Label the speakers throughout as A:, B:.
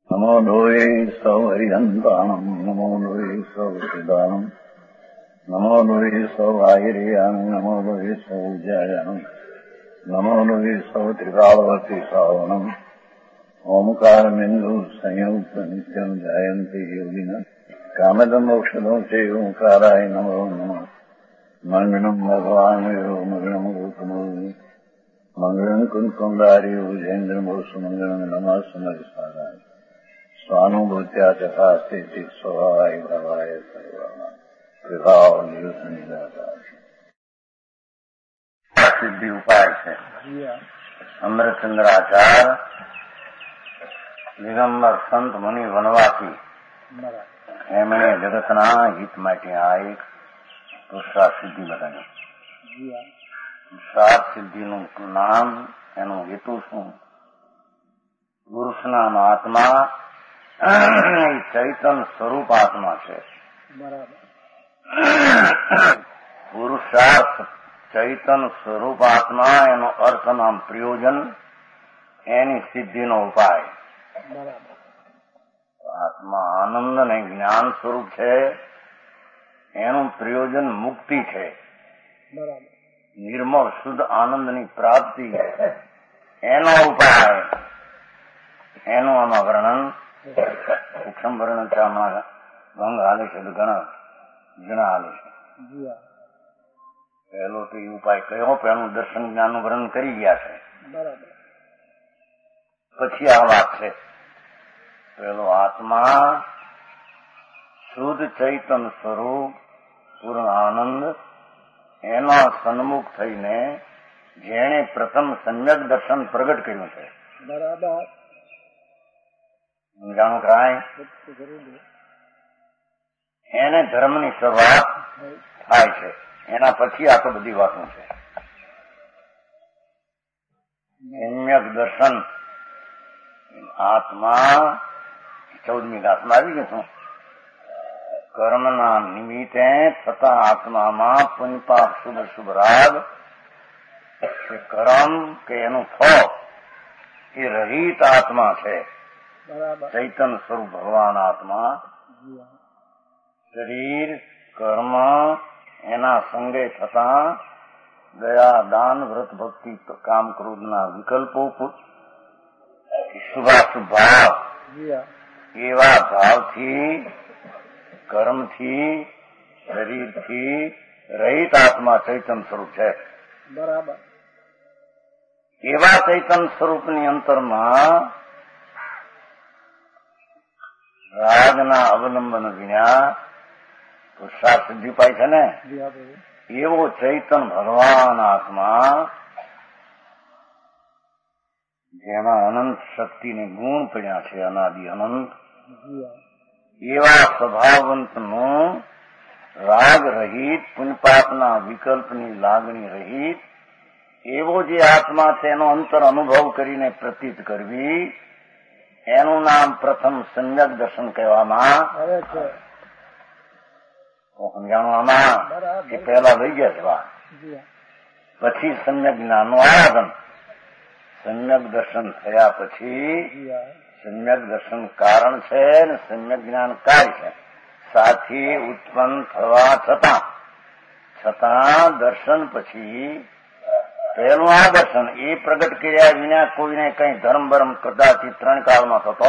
A: નમો લોહે સૌ હરિહંતાણમ નમો લોહે સૌ સિદ્ધાણમ નમો લોહે સૌ આયર્યાન નમો લોહે સૌ જયાન નમો લોહે સૌ ત્રિકાળવતી શ્રાવણમ ઓમકાર બિંદુ સંયુક્ત નિત્યમ જાયંતી યોગિન કામદમ ઔષધો છે ઓંકારાય નમો નમઃ મંગળમ ભગવાન મંગળમ ગોતમો મંગળમ કુંકુંડારી ઉજેન્દ્રમો સુમંગળમ નમઃ સમરિસારાય સ્વાનુભૂત્યા ચકાસ્તે સ્વભાવાય ભાવાય સર્વના વિભાવ નિદાતા સિદ્ધિ ઉપાય છે. અમૃતચંદ્રાચાર્ય દિગંબર સંત મુનિ વનવાસી એમણે જગતના હિત માટે આ એક પુરુષાર્થ સિદ્ધિ બતાવી. પુરુષાર્થ સિદ્ધિનું નામ, એનું હેતુ શું? પુરુષના આત્મા ચૈતન સ્વરૂપ આત્મા છે. પુરુષાર્થ ચૈતન સ્વરૂપ આત્મા, એનો અર્થ નામ પ્રયોજન, એની સિદ્ધિનો ઉપાય. આત્મા આનંદ અને જ્ઞાન સ્વરૂપ છે, એનું પ્રયોજન મુક્તિ છે. નિર્મળ શુદ્ધ આનંદની પ્રાપ્તિ, એનો ઉપાય, એનું આમાં વર્ણન સૂક્ષ્મ વર્ણન છે. આમાં ભંગ હાલે છે, ઘણા હાલે છે. પહેલો તો એ ઉપાય કયો, એનું દર્શન જ્ઞાનનું વર્ણન કરી ગયા છે. પછી આ વાત છે. પેલો આત્મા શુદ્ધ ચૈતન સ્વરૂપ પૂર્ણ આનંદ, એના સન્મુખ થઈને જેણે પ્રથમ સમ્યક દર્શન પ્રગટ કર્યું છે. જાણો કરાય, એને ધર્મની શરૂઆત થાય છે. એના પછી આ તો બધી વાતો છે. સમ્યક દર્શન આત્મા 14મી ગાથમાં આવી ગયું. કર્મના નિમિત્તે થતા આત્મામાં પુણ્યપાપ શુભ શુભ રાગ, કે કર્મ કે એનું ફળ એ રહિત આત્મા છે. ચૈતન સ્વરૂપ ભગવાન આત્મા શરીર કર્મ એના સંગે થતા દયા દાન વ્રત ભક્તિ કામ ક્રોધના વિકલ્પો, શુભાશુભ ભાવ, એવા ભાવથી કર્મથી શરીરથી રહિત આત્મા ચૈતન સ્વરૂપ છે. એવા ચૈતન સ્વરૂપની અંતરમાં રાગના અવલંબન વિના પુરુષાર્થ સિદ્ધિ પાય છે ને, એવો ચૈતન ભગવાન આત્મા, જેમાં અનંત શક્તિને ગુણ પડ્યા છે, અનાદિ અનંત, એવા સ્વભાવવંતનું રાગ રહિત, પુણ્યપાપના વિકલ્પની લાગણી રહિત એવો જે આત્મા છે, એનો અંતર અનુભવ કરીને પ્રતીત કરવી, એનું નામ પ્રથમ સમ્યક દર્શન કહેવામાં આવે છે. સમજાણું આમાં એ પહેલા લઈ ગયા છે વાત. પછી સમ્યક જ્ઞાનનું આરાધન. સમ્યક દર્શન થયા પછી સમ્યક દર્શન કારણ છે ને સમ્યક જ્ઞાન કાર્ય છે. સાથી ઉત્પન્ન થવા છતાં દર્શન પછી પહેલું આ દર્શન એ પ્રગટ કર્યા વિના કોઈને કઈ ધર્મ બરમ કદાચિત 3 કાળમાં થતો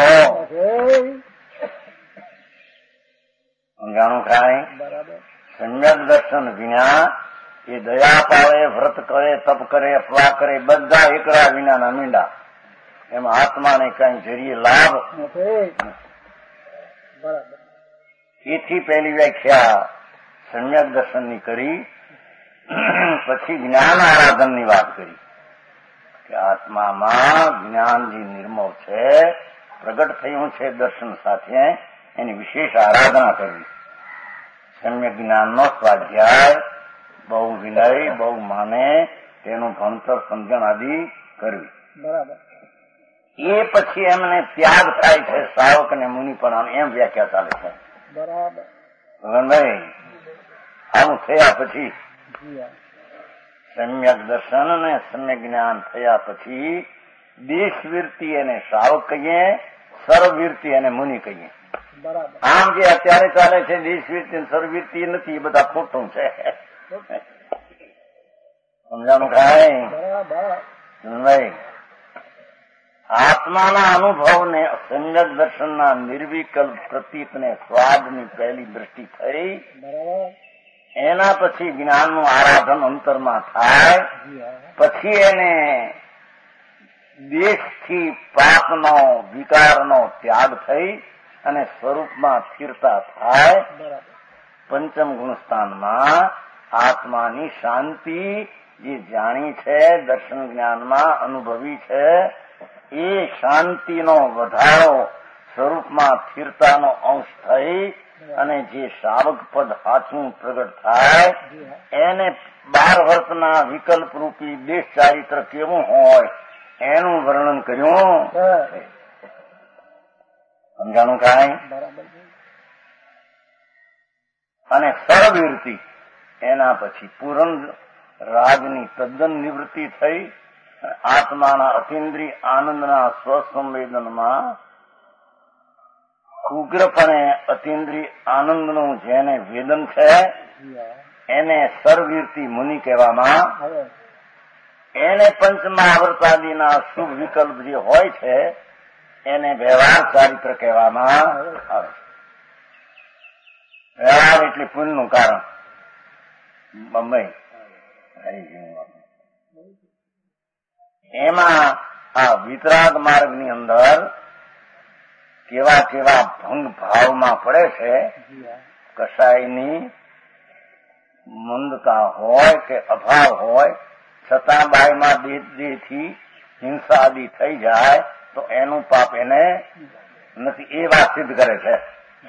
A: સમજાણું ખાય. સમ્યક દર્શન વિના એ દયા પાળે, વ્રત કરે, તપ કરે, અપવા કરે, બધા એકરા વિનાના મીંડા. એમાં આત્માને કઈ જરીએ લાભ નથી. એથી પહેલી વ્યાખ્યા સમ્યક દર્શનની કરી. પછી જ્ઞાન આરાધનની વાત કરી કે આત્મામાં જ્ઞાન જે નિર્મળ છે, પ્રગટ થયું છે દર્શન સાથે, એની વિશેષ આરાધના કરવી. સમ્યક જ્ઞાનનો સ્વાધ્યાય, બહુ વિનય, બહુ માને, તેનું ભણતર સમજણ આદિ કરવી. એ પછી એમને ત્યાગ થાય છે, શ્રાવક અને મુનિ પણ એમ વ્યાખ્યા ચાલે છે. ભગવાનભાઈ, આવું થયા પછી સમ્યક દર્શન અને સમ્યક જ્ઞાન થયા પછી દેશવીરતી એને શ્રાવક કહીએ, સર્વવીરતી અને મુનિ કહીએ. આમ જે અત્યારે ચાલે છે દેશવીરતી સર્વવીરતી નથી, એ બધા ખોટું છે. સમજાણું કાંઈ? ભાઈ આત્માના અનુભવને સમ્યક દર્શનના નિર્વિકલ્પ પ્રતીતને સ્વાદની પહેલી દ્રષ્ટિ થઈ. એના પછી જ્ઞાનનું આરાધન અંતરમાં થાય. પછી એને દેશથી પાપનો વિકારનો ત્યાગ થઈ અને સ્વરૂપમાં સ્થિરતા થાય. પંચમ ગુણસ્થાનમાં આત્માની શાંતિ જે જાણી છે, દર્શન જ્ઞાનમાં અનુભવી છે, એ શાંતિનો વધારો સ્વરૂપમાં સ્થિરતાનો અંશ થઈ અને જે શાવક પદ હાથું પ્રગટ થાય એને 12 વર્ષના વિકલ્પ રૂપી દેશ ચારિત્ર કેવું હોય એનું વર્ણન કર્યું. સમજાણું કાંઈ? અને સર્વવીરતિ એના પછી પૂરણ રાજની તદ્દન નિવૃત્તિ થઈ. આત્માના અતિન્દ્રિય આનંદના સ્વસંવેદનમાં ઉગ્રપણે અતિન્દ્રિય આનંદનું જેને વેદન છે એને સર્વવીરતિ મુનિ કહેવામાં. એને પંચમહાવર્તાદિના શુભ વિકલ્પ જે હોય છે એને વ્યવહાર ચારિત્ર કહેવામાં આવે. વ્યવહાર એટલે પુણ્યનું કારણ. બંબઈ એમાં આ વિતરાગ માર્ગની અંદર કેવા કેવા ભંગ ભાવમાં પડે છે. કસાયની મંદતા હોય કે અભાવ હોય છતાં બાયમાં દેહથી હિંસા આદિ થઈ જાય તો એનું પાપ એને નથી, એ વાત સિદ્ધ કરે છે.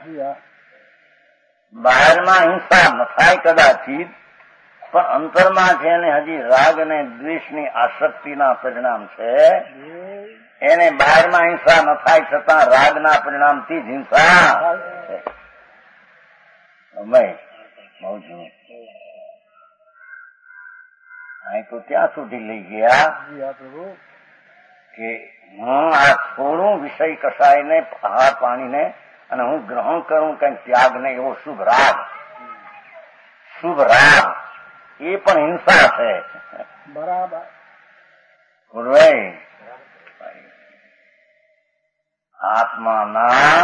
A: બહારમાં હિંસા ન થાય કદાચિત, પણ અંતરમાં છે એને હજી રાગ અને દ્વેષની આસક્તિના પરિણામ છે. એને બહારમાં હિંસા ન થાય છતાં રાગના પરિણામથી જ હિંસા છે. અહીં તો ત્યાં સુધી લઈ ગયા કે હું આ થોડું વિષય કસાયને આહાર પાણીને અને હું ગ્રહણ કરું કંઈક ત્યાગ ને એવો શુભ રાગ એ પણ હિંસા છે. બરાબર. આત્માના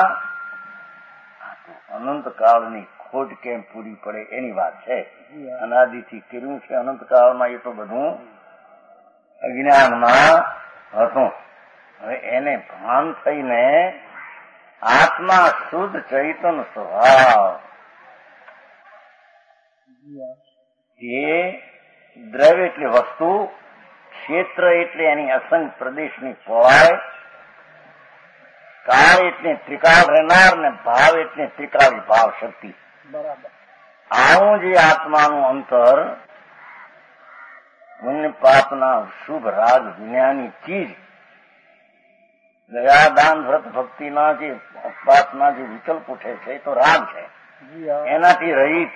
A: અનંતકાળની ખોટ કેમ પૂરી પડે એની વાત છે. અનાદિથી કર્યું છે અનંતકાળમાં, એ તો બધું અજ્ઞાનમાં હતું. હવે એને ભાન થઈને આત્મા શુદ્ધ ચૈતન સ્વભાવ એ દ્રવ્ય એટલે વસ્તુ, ક્ષેત્ર એટલે એની અસંખ્ય પ્રદેશની પહોળાઈ, કાળ એટલે ત્રિકાળ રહેનાર ને ભાવ એટલે ત્રિકાળી ભાવ શક્તિ. બરાબર. આવું જે આત્માનું અંતર પુણ્ય પાપના શુભ રાગ વિજ્ઞાની ચીજ દયા દાન વ્રત ભક્તિના જે ઉપાસના જે વિકલ્પ ઉઠે છે એ તો રાગ છે, એનાથી રહિત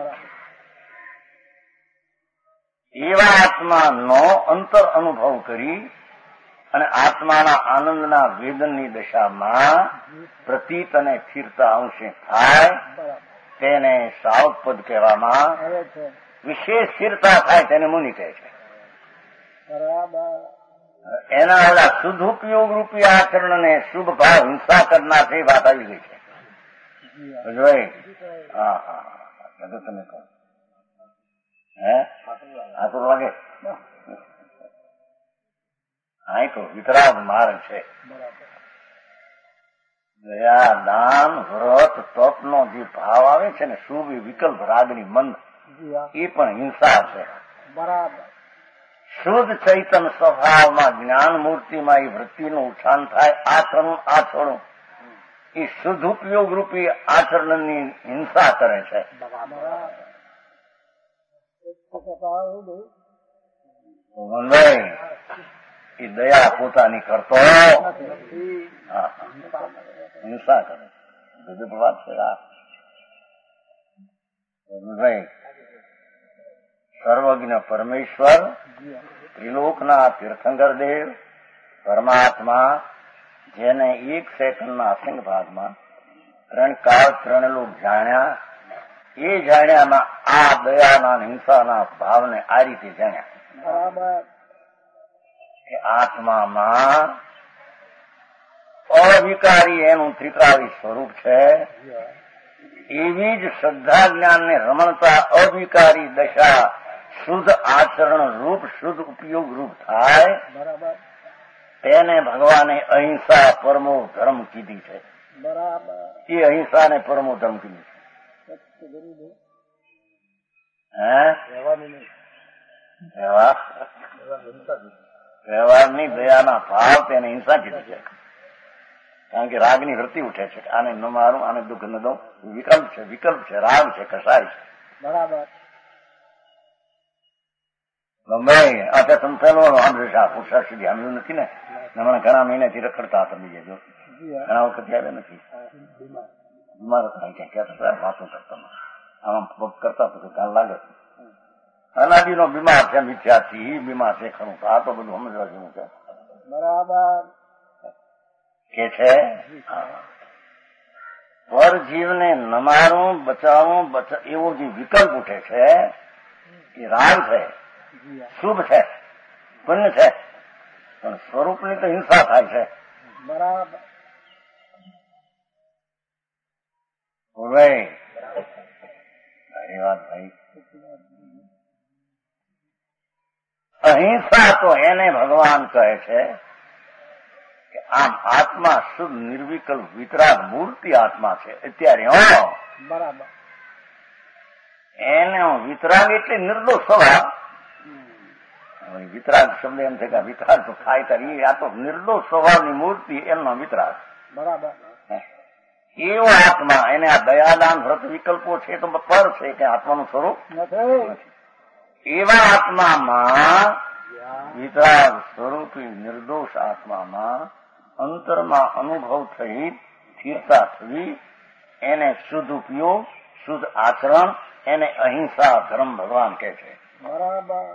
A: એવા આત્માનો અંતર અનુભવ કરી અને આત્માના આનંદના વેદનની દશામાં પ્રતીત અને સ્થિરતા અંશે થાય તેને સાવક પદ કહેવામાં. વિશેષ સ્થિરતા થાય તેને મુનિ કહે છે. એના ઓલા શુદ્ધ ઉપયોગ રૂપી આચરણને શુભ ભાવ હિંસા કરનાર છે, વાત આવી ગઈ છે. હા હા, તમે કહો આટલું લાગે. અહીં તો વિતરાગ માર્ગ છે. દયા દાન વ્રત તપનો જે ભાવ આવે છે ને શુભ વિકલ્પ રાગની મંદ, એ પણ હિંસા છે. બરાબર. શુદ્ધ ચૈતન સ્વભાવમાં જ્ઞાન મૂર્તિમાં એ વૃત્તિનું ઉત્થાન થાય. આચરણ એ શુદ્ધ ઉપયોગ રૂપી આચરણની હિંસા કરે છે. એ દયા પોતાની કરતો હિંસા કરે. ગજબ વાત છે આ. સર્વજ્ઞ પરમેશ્વર, ત્રિલોકના તીર્થંકર દેવ, પરમાત્મા જેને 1 સેકન્ડના અસંગ ભાગમાં 3 કાળ 3 લોક જાણ્યા, એ જાણ્યામાં આ દયાના હિંસાના ભાવને આ રીતે જાણ્યા કે આત્મામાં અવિકારી એનું ત્રિકાળી સ્વરૂપ છે. એવી જ શ્રદ્ધા જ્ઞાનને રમણતા અવિકારી દશા શુદ્ધ આચરણ રૂપ, શુદ્ધ ઉપયોગ રૂપ થાય. તેને ભગવાને અહિંસા પરમો ધર્મ કીધી છે. એ અહિંસાને પરમો ધર્મ કીધી છે. વ્યવહારની દયાના ભાવ તેને હિંસા કીધી છે. કારણ કે રાગની વૃત્તિ ઉઠે છે. આને ન મારું, આને દુઃખ ન દઉં. વિકલ્પ છે, રાગ છે, કસાય છે.
B: બરાબર.
A: ગમે આ તો સંતાનો આંધ્રશા પુરુષાર્થ સુધી આમ્યું નથી ને. હમણાં ઘણા મહિનાથી રખડતા હતા. બીજે જો ઘણા વખત આવ્યા નથી. બીમાર હતા, ક્યાં હતા, વાતો કરતા આમ પગ કરતા તો કાલ લાગે. અનાદિનો બીમાર છે, મિથ્યાથી બીમાર છે ખરું. આ તો બધું સમજવા જેવું છે.
B: બરાબર
A: કે છે પર જીવને નમારું, બચાવું, એવો જે વિકલ્પ ઉઠે છે એ રાગ છે, શુભ છે, પુણ્ય છે, પણ સ્વરૂપની તો હિંસા થાય છે.
B: બરાબર.
A: ભાઈ એ વાત ભાઈ, અહિંસા તો એને ભગવાન કહે છે કે આમ આત્મા શુદ્ધ નિર્વિકલ્પ વિતરાગ મૂર્તિ આત્મા છે. અત્યારે
B: બરાબર.
A: એને વિતરાગ એટલે નિર્દોષ સ્વભાવ. વિતરાગ શબ્દ એમ છે કે વિતરાગ તો ખાય કરી, આ તો નિર્દોષ સ્વભાવની મૂર્તિ એમનો વિતરાગ.
B: બરાબર.
A: એવો આત્મા, એને આ દયાદાન વ્રત વિકલ્પો છે તો પર છે કે આત્માનું સ્વરૂપ
B: નથી.
A: એવા આત્મામાં વિતરાગ સ્વરૂપી નિર્દોષ આત્મામાં અંતરમાં અનુભવ થઈ સ્થિરતા થવી, એને શુદ્ધ ઉપયોગ, શુદ્ધ આચરણ, એને અહિંસા ધર્મ ભગવાન કહે છે.
B: બરાબર.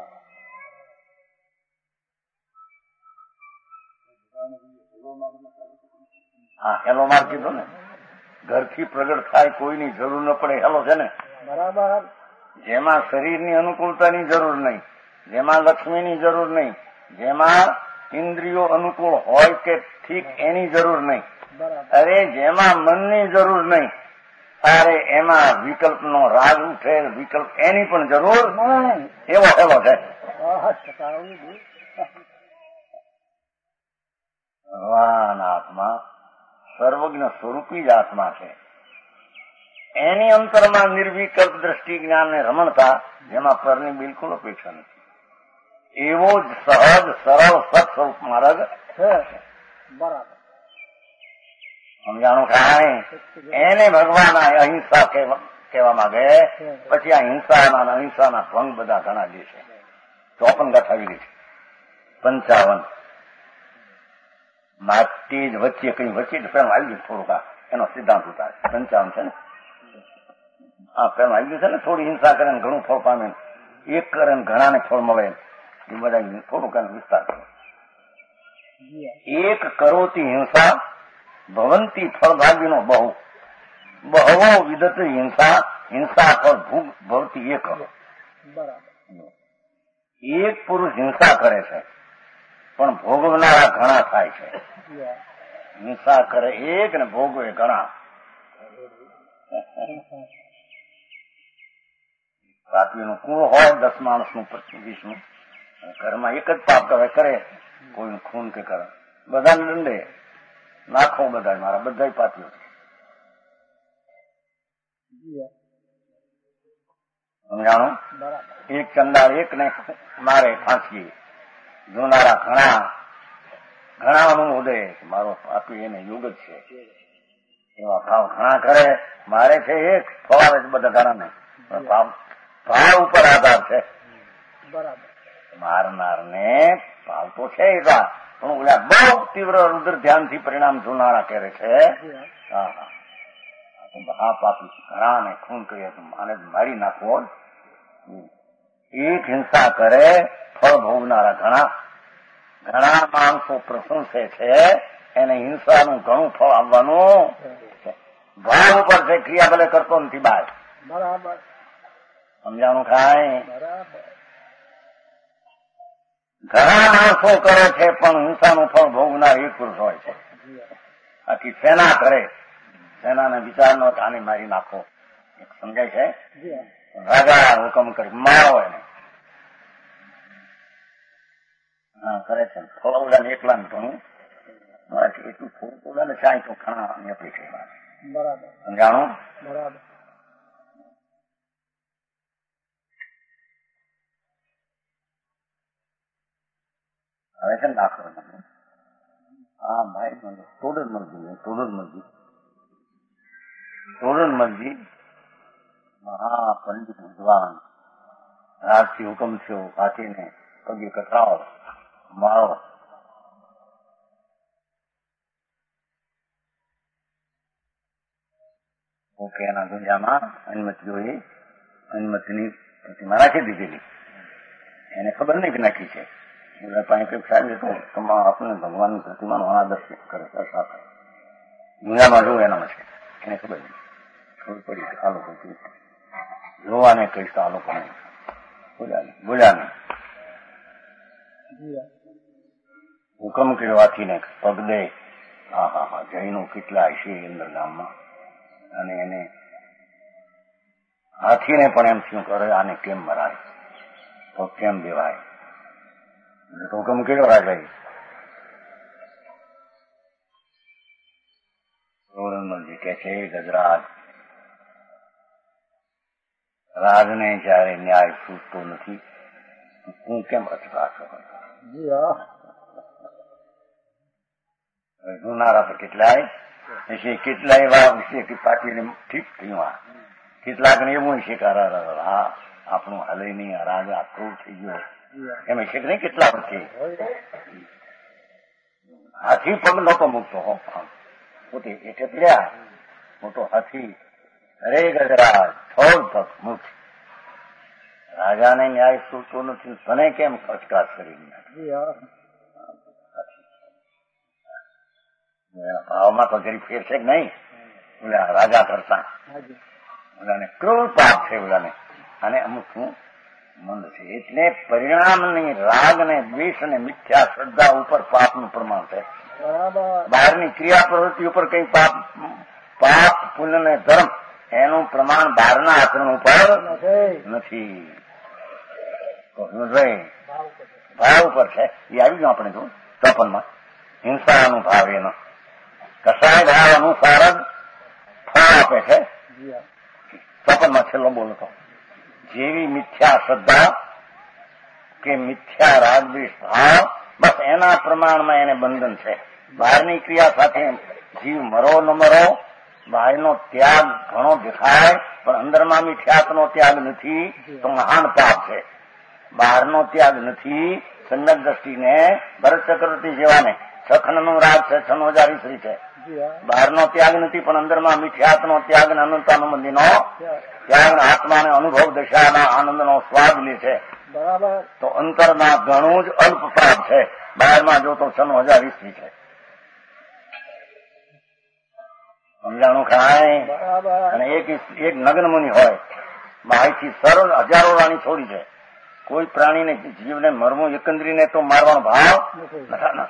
A: હા, હેલો માર કીધો ને. ઘરથી પ્રગટ થાય, કોઈની જરૂર ન પડે, હેલો છે ને.
B: બરાબર.
A: જેમાં શરીરની અનુકૂળતાની જરૂર નહીં, જેમાં લક્ષ્મીની જરૂર નહીં, જેમાં ઇન્દ્રિયો અનુકૂળ હોય કે ઠીક એની જરૂર નહીં. અરે જેમાં મનની જરૂર નહીં, અરે એમાં વિકલ્પનો રાગ ઉઠે, વિકલ્પ એની પણ જરૂર એવો હેલો છે. ભગવાન આત્મા સર્વજ્ઞ સ્વરૂપી જ આત્મા છે. એની અંતરમાં નિર્વિકલ્પ દ્રષ્ટિ જ્ઞાનને રમણતા, જેમાં પરની બિલકુલ અપેક્ષા નથી. એવો જ સહજ સરળ સત્સ્વરૂપ માર્ગ છે.
B: બરાબર.
A: સમજાણું કાંઈ? એને ભગવાન અહિંસા કહેવા માંગે. પછી આ અહિંસાના ભંગ બધા ઘણા જે છે 54 ગાથાવી છે. 55 માટી જ વચ્ચે કઈ વચ્ચે પેલું આવી ગયું થોડુંક, એનો સિદ્ધાંત ઉતારે 55 છે ને. આ પેલું આવી ગયું છે ને, થોડી હિંસા કરે ને ઘણું ફળ પામે, એક કરે ને ઘણાને ફળ મળે, એ બધા થોડુંક વિસ્તાર કરે. એક કરોતી હિંસા ભવંતી ફળભાગીનો બહુ, બહવો વિદત હિંસા ફળ ભવતી એક. એક પુરુષ હિંસા કરે છે પણ ભોગવનારા ઘણા થાય છે. હિંસા કરે એક ને ભોગવે ઘણા. પાપીનું કુળ હોય 10 માણસનું 25નું, ઘરમાં એક જ પાપ કરે, કોઈનું ખૂન કે કરે, બધાને દંડે નાખો. બધા મારા બધા પાપીઓ છે. સમજાણું? એક ચંડાળ એકને મારે ફાંસી, જોનારા ઘણા અનુભવે મારો પાપી એને યોગ જ છે, એવા ભાવ ઘણા કરે. મારે છે એક ફવાવે બધા ઘણાને ભાવ ઉપર આધાર છે. મારનાર ને ભાવ તો છે એટલા, પણ ઓલા બહુ તીવ્ર રુદ્ર ધ્યાનથી પરિણામ જોનારા કરે છે. હા પાપી ઘણા ને ખૂન કરીએ તો આને મારી નાખવો. એક હિંસા કરે ફળ ભોગનારા ઘણા, ઘણા માણસો પ્રશંસે છે એને હિંસાનું ઘણું ફળ આવવાનું છે. ભાવ ઉપર છે, ક્રિયા ભલે કરતો નથી બાદ.
B: બરાબર
A: સમજાણું ખાય?
B: બરાબર.
A: ઘણા માણસો કરે છે પણ હિંસાનું ફળ ભોગનાર એક પુરુષ હોય છે. આખી સેના કરે, સેનાને વિચાર નો આને મારી નાખો, સમજાય છે? રાજા હુકમ કરી મારો એને. હા કરે છે. થોડા ઓલાને એકલા ને ઘણું મારાથી એટલું થોડું ઓલાને ચાય તો ઘણા અપીલ છે.
B: બરાબર
A: સમજાણું?
B: બરાબર.
A: હવે છે ને દાખલો હા ભાઈ તોડરમલજી મહાપંડિત વિદ્વાન રાજથી હુકમ થયો હાથીને પગે કથરાવો મારો. ઓકે એના દુનિયામાં અનુમતિઓએ અનુમતિની પ્રતિમા રાખી દીધેલી. એને ખબર નહીં કે નાખી છે. કઈક સાહેબ તો આપણે ભગવાનની પ્રતિમાનો અનાદર કરે છે. દુનિયામાં જોવું એનામાં છે. એને ખબર નહીં. ખબર પડી આ લોકો જોવાને કહીશ તો આ લોકો બોલ્યા નહીં. હુકમ કર્યો હાથીને પગ દે. હા જૈનો કેટલા હશે અંદર ગામમાં. અને એને હાથીને પણ એમ શું કરે આને કેમ મરાય તો કેમ દેવાય. હુકમ કર્યો રાજાએ. તોરણમલજી કે છે ગજરાજ રાજને જયારે ન્યાય છૂટતો નથી હું કેમ અચકાશો. જોનારા તો કેટલાય એવા વિશે કે પાટીને ઠીક થયું. કેટલાક ને એવું છે કે હા આપણું હાલે નહીં, રાજા ક્રૂર થઈ ગયો એમ છે કે નહીં. કેટલા વચ્ચે હાથી પગ નતો મૂકતો હો, પોતે એટલે પડ્યા મોટો હાથી. અરે ગજરાજ થોડ પગ મૂક. રાજાને ન્યાય છૂટતો નથી, તને કેમ અચકાશ કરી. ભાવમાં તો જરી ફેર છે કે નહીં. ઓલા રાજા કરતા ઓલાને ક્રૂર પાપ છે ઓલાને, અને અમુક શું મંદ છે. એટલે પરિણામની રાગ ને દ્વેષ અને મિથ્યા શ્રદ્ધા ઉપર પાપનું પ્રમાણ છે. બહારની ક્રિયા પ્રવૃત્તિ ઉપર કઈ પાપ પુણ્ય ને ધર્મ એનું પ્રમાણ બહારના આચરણ ઉપર નથી. ભાવ ઉપર છે. એ આવી ગયું આપણે જો તપનમાં હિંસાનું ભાવ એનો કસાય ભાવ અનુસાર જ ફળ આપે છે. તપનમાં છેલ્લો બોલતો જેવી મિથ્યા શ્રદ્ધા કે મિથ્યા રાગદ્વેષ ભાવ બસ એના પ્રમાણમાં એને બંધન છે. બહારની ક્રિયા સાથે જીવ મરો ન મરો, બહારનો ત્યાગ ઘણો દેખાય પણ અંદરમાં મિથ્યાત્વનો ત્યાગ નથી તો મહાન પાપ છે. બહારનો ત્યાગ નથી સમ્યક દ્રષ્ટિને ભરત ચક્રવર્તી જેવાને સખનનું રાગ છે, 6000 શ્રી છે. બહારનો ત્યાગ નથી પણ અંદરમાં મિથ્યાત્વનો ત્યાગ અને અનંતાનુબંધીનો ત્યાગ આત્માને અનુભવ દશાના આનંદનો સ્વાદ લે છે.
B: બરાબર.
A: તો અંતરમાં ઘણું જ અલ્પ પાપ છે. બહારમાં જો તો 6000 શ્રી છે. સમજાણું ખાય? અને એક નગ્ન મુનિ હોય, માહિતી સરળ હજારો રાણી છોડી છે. કોઈ પ્રાણીને જીવને મરવું એકંદરીને તો મારવાનો ભાવ પણ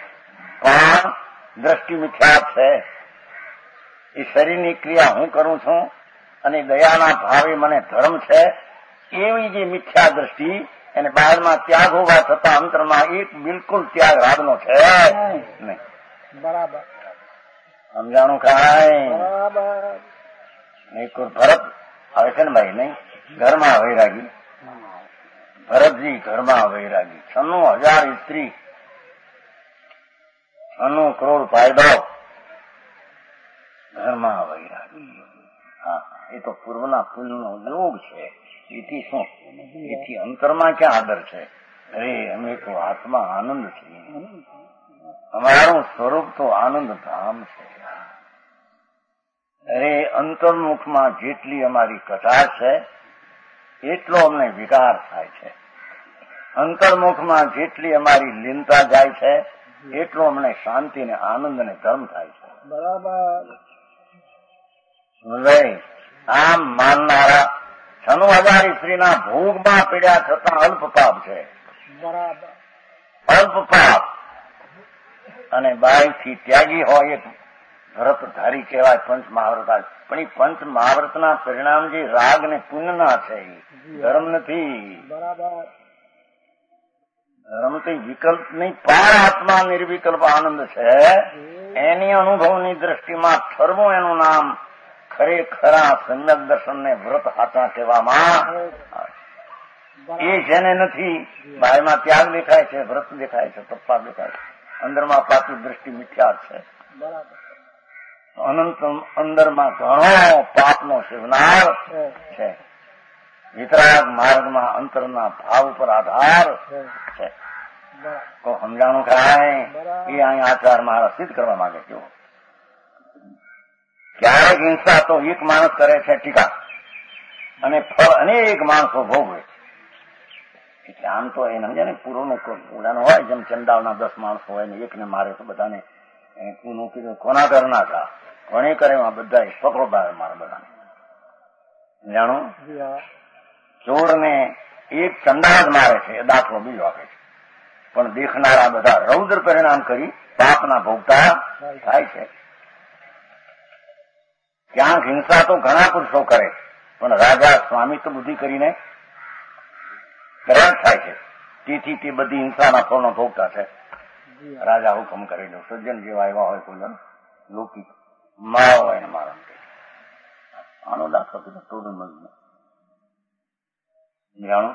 A: દ્રષ્ટિ મિથ્યા છે. એ શરીરની ક્રિયા હું કરું છું અને દયાના ભાવે મને ધર્મ છે એવી જે મિથ્યા દ્રષ્ટિ એને બહારમાં ત્યાગ હોવા છતાં અંતરમાં એક બિલકુલ ત્યાગ રાગનો છે નહીં.
B: બરાબર.
A: સમજાણું કાંઈ?
B: બરાબર.
A: એક ભરત આવે છે ને ભાઈ નહીં, ઘરમાં વૈરાગી. ભરતજી ઘરમાં વૈરાગી, 96,000 સ્ત્રી, 96 કરોડ ફાયદો, ઘરમાં વૈરાગી. હા, એ તો પૂર્વના પુણ્યનો યોગ છે. એથી શું? એથી અંતરમાં ક્યાં આદર છે? અરે અમે તો આત્મા આનંદ છીએ, અમારું સ્વરૂપ તો આનંદ ધામ છે. અરે અંતર્મુખમાં જેટલી અમારી કથા છે એટલો અમને વિકાર થાય છે. અંતર્મુખમાં જેટલી અમારી લીનતા જાય છે એટલો અમને શાંતિ ને આનંદ ને ધર્મ થાય છે.
B: બરાબર.
A: આમ માનનારા 96,000 સ્ત્રીના ભોગમાં પીડ્યા છતાં અલ્પ પાપ છે.
B: બરાબર.
A: અલ્પ પાપ અને બાયથી ત્યાગી હોય એક વ્રતધારી કહેવાય, પંચ મહાવ્રત. પણ એ પંચ મહાવ્રતના પરિણામ જે રાગ ને પુણ્યના છે એ ધર્મ નથી.
B: બરાબર.
A: ધર્મ કઈ વિકલ્પ નહીં, પાર આત્મા નિર્વિકલ્પ આનંદ છે. એની અનુભવની દ્રષ્ટિમાં ઠરવું એનું નામ ખરેખરા સમ્યક દર્શન ને વ્રત હાથા કહેવામાં. એ જેને નથી, બહારમાં ત્યાગ દેખાય છે, વ્રત દેખાય છે, તપા દેખાય છે, અંદરમાં પાછી દ્રષ્ટિ મિથ્યા છે.
B: બરાબર.
A: અનંત અંદરમાં ઘણો પાપનો સેવનાર છે. વિતરાગ માર્ગમાં અંતરના ભાવ ઉપર આધાર છે. તો સમજાણું ખાય એ અહીં આચાર મારા સિદ્ધ કરવા માંગે છે. ક્યારેક હિંસા તો એક માણસ કરે છે ટીકા, અને ફળ અનેક માણસો ભોગવે. એટલે આમ તો એને સમજે ને પૂરોનો ઉડાનો હોય, જેમ ચંડાળના 10 માણસો હોય ને એકને મારે તો બધાને પૂરું કીધું કોના કર ના થા કોને કરે બધા પકડો બાર મારે બધાને. જાણું ચોરને એક ચંડાળ જ મારે છે એ દાખલો બીજો આપે છે, પણ દેખનારા બધા રૌદ્ર પરિણામ કરી પાપના ભોગતા થાય છે. ક્યાંક હિંસા તો ઘણા પુરુષો કરે, પણ રાજા સ્વામિત્વ બુદ્ધિ કરીને કરાર થાય છે. તેથી તે બધી હિંસાના ફળનો ભોગતા છે. રાજા હુકમ કરેલો સજ્જન જેવા એવા હોય કોઈ લૌકિક માળો હોય ને મારા આનો દાખલો કીધો તોડું મળીને જાણો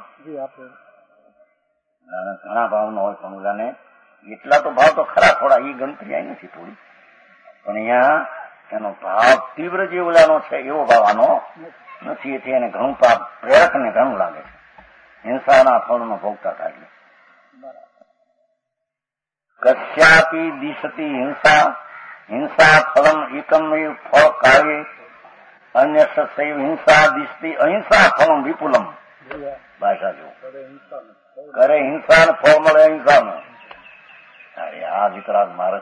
A: ઘણા ભાવનો હોય પણ ઓલાને એટલા તો ભાવ તો ખરા, થોડા એ ગણતરી આવી નથી થોડી, પણ અહીંયા એનો ભાવ તીવ્ર જે ઓલાનો છે એવો ભાવ આનો નથી. એથી એને ઘણું પાપ પ્રેરક ને ઘણું લાગે છે. હિંસાના ફળનો ભોગતા થાય. કશ્યાપી દિશતી હિંસા હિંસા ફલમ એકમ ફળ કાવ્ય અન્ય સૈવ હિંસા દિશતી અહિંસા ફલમ વિપુલમ. ભાષા જો કરે હિંસા ને ફળ મળે અહિંસાનું. અરે આ વિતરાગ મારે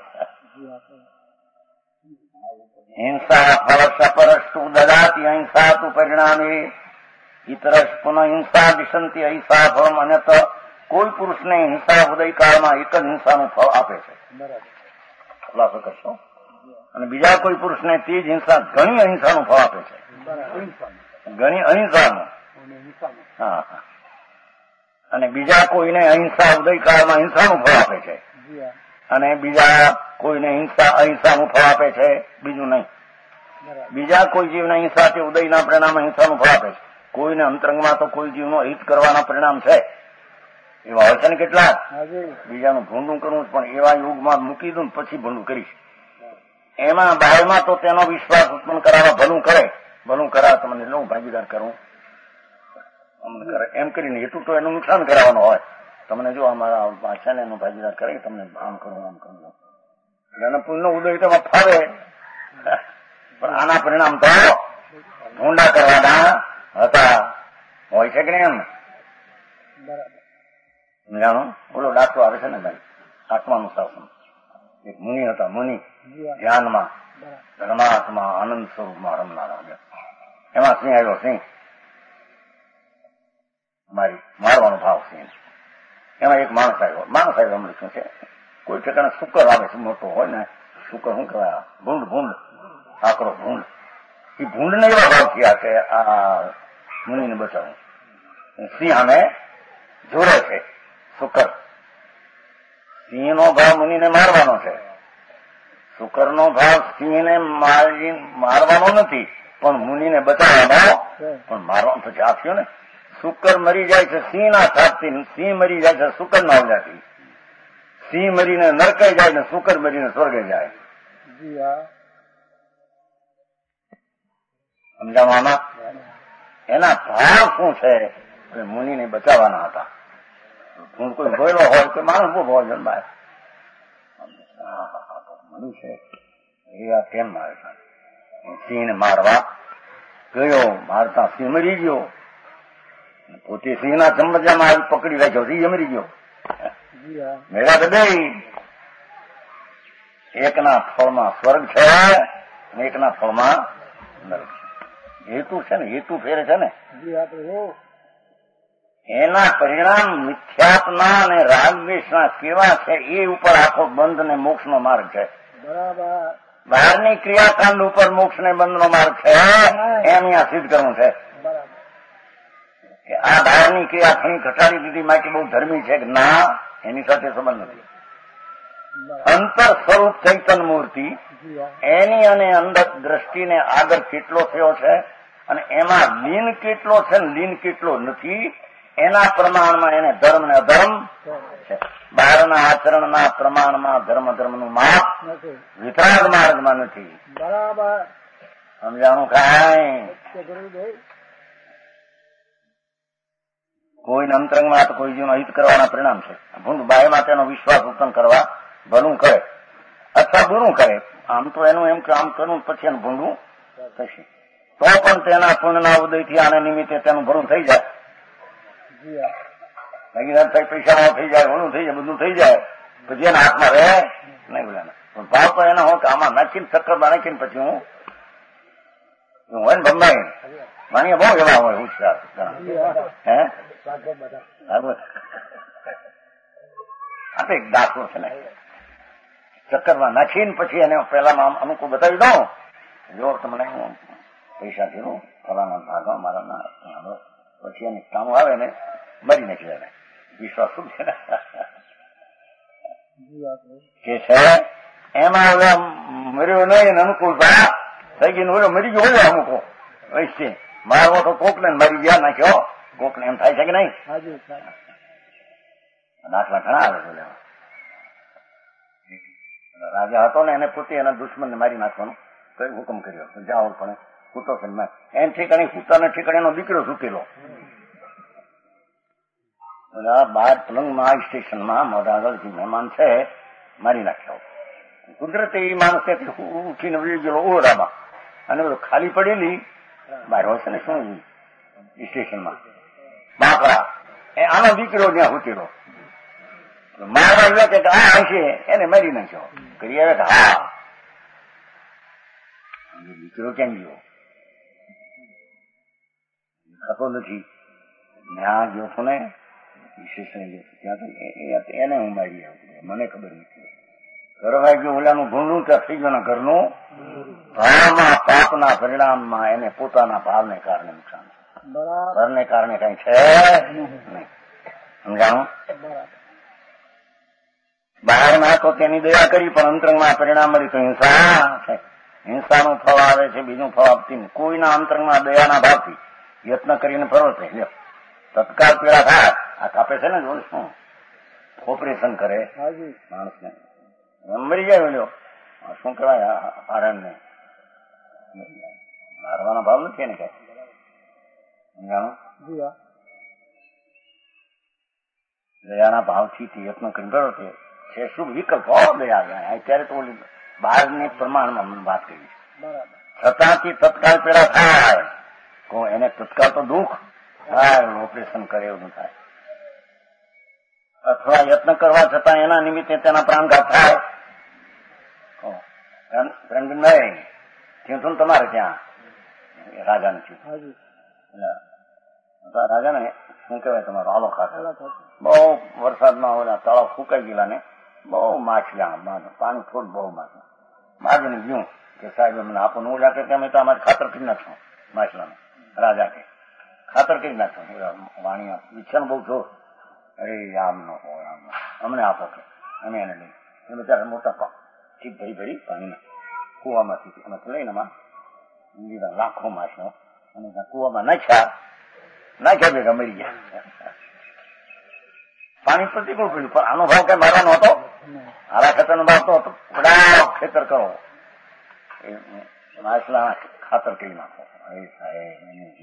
A: હિંસા ફળ સપરસ્તુ દદાતી અહિંસા તું પરિણામે ઇતરસ પુનઃ હિંસા દિશંતી અહિંસા ફળમ. અને તો કોઈ પુરુષને હિંસા ઉદયકાળમાં એક જ હિંસાનું ફળ આપે છે, ખુલાસો કરશો. અને બીજા કોઈ પુરુષને તે જ હિંસા ઘણી અહિંસાનું ફળ આપે છે, ઘણી અહિંસાનું. હા, અને બીજા કોઈને અહિંસા ઉદયકાળમાં હિંસાનું ફળ આપે છે, અને બીજા કોઈને અહિંસાનું ફળ આપે છે, બીજું નહીં. બીજા કોઈ જીવને હિંસા તે ઉદયના પરિણામે હિંસાનું ફળ આપે છે. કોઈને અંતરંગમાં તો કોઈ જીવનો હિત કરવાના પરિણામ છે, એવા હોય છે ને કેટલાક. બીજાનું ભૂંડું કરવું, પણ એવા યુગમાં મૂકી દઉં પછી ભૂંડું કરીશ. એમાં બહારમાં તો તેનો વિશ્વાસ ઉત્પન્ન કરાવવા ભલું કરે, ભલું કરાવે તો મને લઉં ભાગીદાર કરું અમને કરે એમ કરીને હેતુ તો એનું નુકસાન કરાવવાનું હોય. તમને જો અમારા ભાષા ને એનો ભાગીદાર કરે તમને આમ કરું આમ કરું, એને પુણ્યનો ઉદય તેમાં ફાવે, પણ આના પરિણામ તો ભૂંડા કરવાના હતા. હોય છે કે નહીં એમ? જાણો ઓલો દાખલો આવે છે ને ભાઈ, આત્માનું શાસન. એક મુનિ હતા, મુનિ ધ્યાનમાં પરમાત્મા આનંદ સ્વરૂપમાં રમનારા. એમાં સિંહ આવ્યો, સિંહ મારવાનો ભાવ સિંહ. એમાં એક માણસ આવ્યો હમણાં શું છે, કોઈ ઠેકાણે શુકર આવે છે મોટો હોય ને, શુકર શું કહેવાય, ભૂંડ આકરો ભૂંડ. એ ભૂંડને એવા ભાવ થયા કે આ મુનિને બચાવું. સિંહ આને જોડે છે. શુકર સિંહનો ભાવ મુનિને મારવાનો છે, શુકરનો ભાવ સિંહને મારવાનો નથી, પણ મુનિને બચાવવાનો. પણ મારવાનો પછી આ થયો ને, શુકર મરી જાય છે સિંહના થાપથી, સિંહ મરી જાય છે શુકરના ઓજાથી. સિંહ મરીને નરકે જાય ને શુકર મરીને સ્વર્ગે જાય. સમજાવવામાં એના ભાવ શું છે? મુનિને બચાવવાના હતા. હું કોઈ ભોયલો હોય કે માણસ બહુ ભોય જન્માય, મનુષ્ય એ આ કેમ મારે છે? સિંહને મારવા ગયો, મારતા સિંહ મરી ગયો. પોતે સિંહના ચમચામાં આવી પકડી રાખ્યો સિંહ મરી ગયો.
B: જી હા.
A: મેળા તો બે એકના ફળમાં સ્વર્ગ છે અને એકના ફળમાં નરક છે. હેતુ છે ને, હેતુ ફેરે છે ને.
B: જી હા પ્રભુ.
A: એના પરિણામ મિથ્યાત્મા અને રાગદ્વેષના કેવા છે એ ઉપર આખો બંધ ને મોક્ષનો માર્ગ છે.
B: બરાબર.
A: બહારની ક્રિયાકાંડ ઉપર મોક્ષ ને બંધનો માર્ગ છે એમ અહીંયા સિદ્ધ કરવું છે
B: બરાબર.
A: કે આ બહારની ક્રિયા ઘણી ઘટાડી દીધી માટે બહુ ધર્મી છે કે ના, એની સાથે સંબંધ નથી.
B: બરાબર.
A: અંતર સ્વરૂપ ચૈતન્ય મૂર્તિ
B: જી હા.
A: એની અને અંદર દ્રષ્ટિને આગળ કેટલો થયો છે અને એમાં લીન કેટલો છે ને લીન કેટલો નથી એના પ્રમાણમાં એને ધર્મ ને અધર્મ છે. બહારના આચરણના પ્રમાણમાં ધર્મનું માપ
B: નથી.
A: વિતરાગ માર્ગમાં નથી.
B: બરાબર.
A: સમજાણું કાંઈ?
B: તે ગુરુદેવ.
A: કોઈને અંતરંગમાં તો કોઈ જીવનો હિત કરવાના પરિણામ છે. ભૂંડ બાહ્યમાં તેનો વિશ્વાસ ઉત્પન્ન કરવા ભલું કરે અથવા બુરું કરે. આમ તો એનું એમ કે આમ કરવું પછી એનું ભૂંડું થશે તો પણ તેના પુણ્યના ઉદયથી આને નિમિત્તે તેનું ભરું થઈ જાય.
B: જી હા.
A: લગીન પૈસા થઈ જાય, ઘણું થઈ જાય, બધું થઈ જાય, પછી એના હાથમાં રહે નહીં બોલાના. પણ ભાવ તો એના હોય કે આમાં નાખીને ચક્કરમાં નાખીને પછી હું હોય ને બંબાઈ માણીએ બહુ એવા હોય હોશિયાર.
B: જી હા.
A: હે
B: સાચો બધા.
A: આ તો એક દાખલો છે ને. ચક્કરમાં નાખીને પછી એને પેલામાં અનુકૂળ બતાવી દઉં, જો તમને હું પૈસા કીધું ફલાના ભાગમાં મારા પછી એને કામ આવે ને મરી નાખી જાય. વિશ્વાસ શું છે
B: જી હા પ્રભુ.
A: કે છે એમાં હવે મર્યો નહીં અનુકૂળતા થઈ ગઈ, ઓલો મરી ગયો હોય અમુકો વૈશ્ય મારવો તો કોકને મરી ગયા નાખ્યો કોકને એમ થાય છે કે નહીં?
B: હાજી સાહેબ.
A: દાખલા ઘણા આવે છે. રાજા હતો ને એને પોતે એના દુશ્મનને મારી નાખવાનો કઈ હુકમ કર્યો, જાઓ પણ કૂતો છે એમ ઠીકણી કૂતાને ઠીકણી એનો દીકરો છૂટેલો. બાર પલંગમાં સ્ટેશનમાં મોઢા આગળ જે મહેમાન છે મારી નાખ્યો. કુદરતે એ માણસ ઉઠીને વળી ગયેલો ઓરામાં અને બધું ખાલી પડેલી બહાર હોય છે ને શું સ્ટેશનમાં બાકરા એ આનો દીકરો ત્યાં ઉતરેલો મારવા ગયા કે આ હશે એને મારી નાખ્યો. કરી આવે કે હા દીકરો કેમ ગયો થતો નથી. ત્યાં ગયો છો ને સ્ટેશન ગયો ત્યાં એને હું મારી આવ્યો, મને ખબર નથી. કરવા ગયો ઓલાનું ભૂંડું ત્યાં થઈ ગયો ઘરનું ભાવમાં પાપના પરિણામમાં એને પોતાના ભાવને કારણે નુકસાન છે.
B: બરાબર.
A: ઘરને કારણે કઈ છે નહીં. સમજાણું?
B: બરાબર.
A: બહારના તો તેની દયા કરી પણ અંતરંગમાં પરિણામ મળી તો હિંસા છે. હિંસાનું ફળ આવે છે, બીજું ફળ આપતી નહીં. કોઈના અંતરંગમાં દયાના ભાવથી યત્ન કરીને પ્રવર્તે તત્કાળ પીડા થાય. આ કાપે છે ને જો શું ઓપરેશન કરે
B: હાજી.
A: માણસને મરી જાય લ્યો શું કહેવાય હારણને મારવાના ભાવ નથી ને કઈ. જાણો
B: જી હા.
A: દયાના ભાવથી યત્ન કરીને પ્રવર્તે છે. શું વિકલ્પ દયા અત્યારે તો બહારની પ્રમાણમાં વાત કરી
B: બરાબર.
A: છતાંથી તત્કાળ પીડા થાય એને તત્કાળ તો દુઃખ થાય, ઓપરેશન કરે એવું થાય અથવા યત્ન કરવા છતાં એના નિમિત્તે તેના પ્રાણઘાત થાય. થયું તમારે ત્યાં રાજાને થયું.
B: હાજી.
A: રાજાને શું કહેવાય તમારો આલો ખાતો
B: અલગ હતું.
A: બહુ વરસાદમાં ઓલા તળાવ ફૂંકાઈ ગયેલા ને બહુ માછલા પાણી થોડું બહુ માછલા માગીને ગયું કે સાહેબ મને આપો. હું લાગે કે અમે તો અમારે ખાતર કરી નાખશો માછલાને. રાજા કે ખાતર કરી નાખશો. વાણી ઈચ્છા બહુ જો અરે આમ ન હોય આમ અમને આપો કે અમે એને લઈ એ બચારા મોટા ઠીક ભરી પાણીના કુવામાંથી એમાંથી લઈને લીધા લાખો માછલા અને કુવામાં નાખ્યા ભેગા મરી ગયા. પાણી પ્રતિકૂળ પડ્યું પણ આનો ભાવ કઈ મારવાનો હતો? આરા ખેતરનો ભાવ તો હતો ખેતર કરો એ માછલા ખાતર કરી નાખો. અરે સાહેબ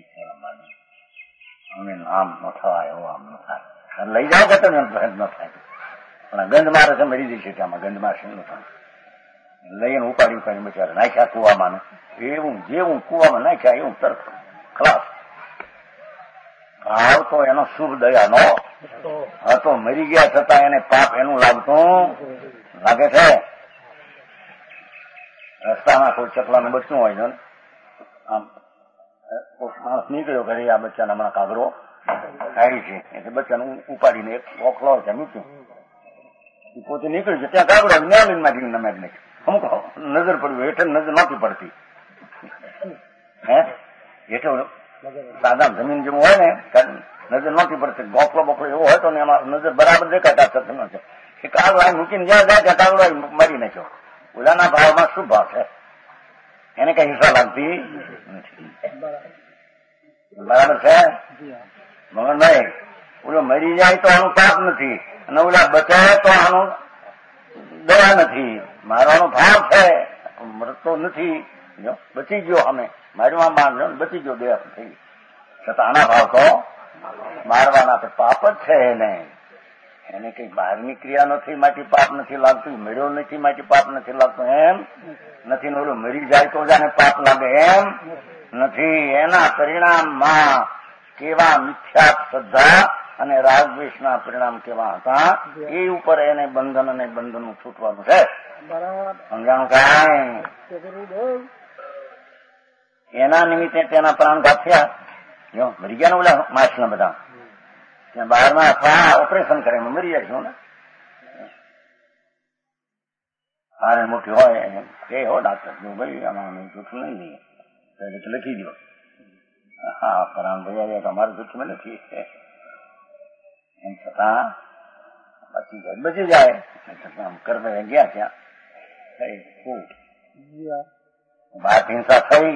A: અમે આમ ન થવાય એવું આમ ન થાય લઈ જાઓ કે તમે ન થાય પણ ગંધ મારે છે મરી જશે ત્યાંમાં ગંધ મારશે ન થાય. લઈને ઉપાડી બચારા નાખ્યા કુવામાં એવું જેવું કુવામાં નાખ્યા એવું તરફ ખલાસ. ભાવ તો એનો શુભ દયાનો હતો. મરી ગયા છતાં એને પાપ એનું લાગતું લાગે છે. રસ્તામાં કોઈ ચકલાનું બચ્ચું હોય છે, આમ માણસ નીકળ્યો ઘરે, આ બચ્ચાને હમણાં કાગડો કાઢી છે, એટલે બચ્ચાને ઉપાડીને એક ઓખલો છે મૂક્યું, પોતે નીકળ્યું છે, ત્યાં કાગડો ન્યાલીન માંથી નમેજ નહીં. અમુક નજર પડ્યું, હેઠળ નજર નથી પડતી. હે હેઠળ સાદા જમીન જેવું હોય ને નજર નથી પડતી, ગોખલો બોખલો એવો હોય તો ને એમાં નજર બરાબર દેખાતા થતું નથી. એ કાગડો આ મૂકીને જ્યાં જાય ત્યાં કાગડો મારી નાખ્યો. ઓલાના ભાવમાં શું ભાવ છે? એને કઈ હિંસા લાગતી નથી. બરાબર છે મગનભાઈ? ઓલો મરી જાય તો આનું પાપ નથી, અને ઓલા બચાવે તો આનું દયા નથી. મારવાનો ભાવ છે, મરતો નથી. બચી ગયો, અમે મારવા માંગ્યો બચી ગયો, દયા થઈ. છતાં આના ભાવ તો મારવાના તો પાપ જ છે. એને કઈ બહારની ક્રિયા નથી માટે પાપ નથી લાગતું, મળ્યો નથી માટે પાપ નથી લાગતું એમ નથી. ઓલું મરી જાય તો જાને પાપ લાગે એમ નથી. એના પરિણામમાં કેવા મિથ્યા શ્રદ્ધા અને રાગદ્વેષના પરિણામ કેવા હતા એ ઉપર એને બંધન અને બંધનનું છૂટવાનું છે. સમજાણું? કાંઈ એના નિમિત્તે તેના પ્રાણઘાત થયા. જો મરી ગયા ને ઓલા માછના બધા ત્યાં બહારમાં અથવા ઓપરેશન કરે મરી જાય છું ને. હારે મોટી હોય એ હો ડાક્ટર જો ભાઈ આમાં જૂઠું નહીં લઈએ લખી દો. હા પ્રાણ ભાઈ અમારે જૂઠું નથી એમ છતાં બચી જાય. કરવા ગયા ત્યાં ખૂબ બહાર હિંસા થઈ.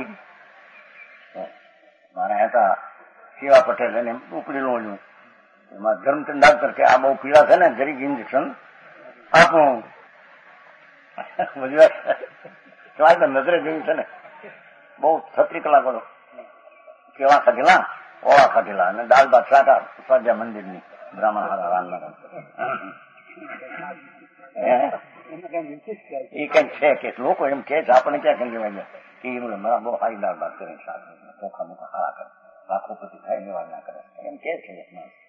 A: મારા હતા શિવા પટેલ એને ઉપડીનું ઓલું એમાં ધર્મચંદ ડાક્ટર કે આ બહુ પીડા છે ને જરીક ઇન્જેક્શન આપું. નજરે જેવી છે ને બહુ 36 કલાકો કેવા ખાધેલા ઓળા ખાધેલા અને દાળ ભાત શાકા સ્વાધ્યા મંદિરની બ્રાહ્મણ હારા રાંધના એ કઈ છે કે લોકો એમ કે છે આપણે ક્યાં સમજવા કે મારા બહુ સારી દાળ ભાત કરે ચોખા મોખા સારા કરે લાખો પછી ખાઈ લેવા ના કરે એમ કે છે.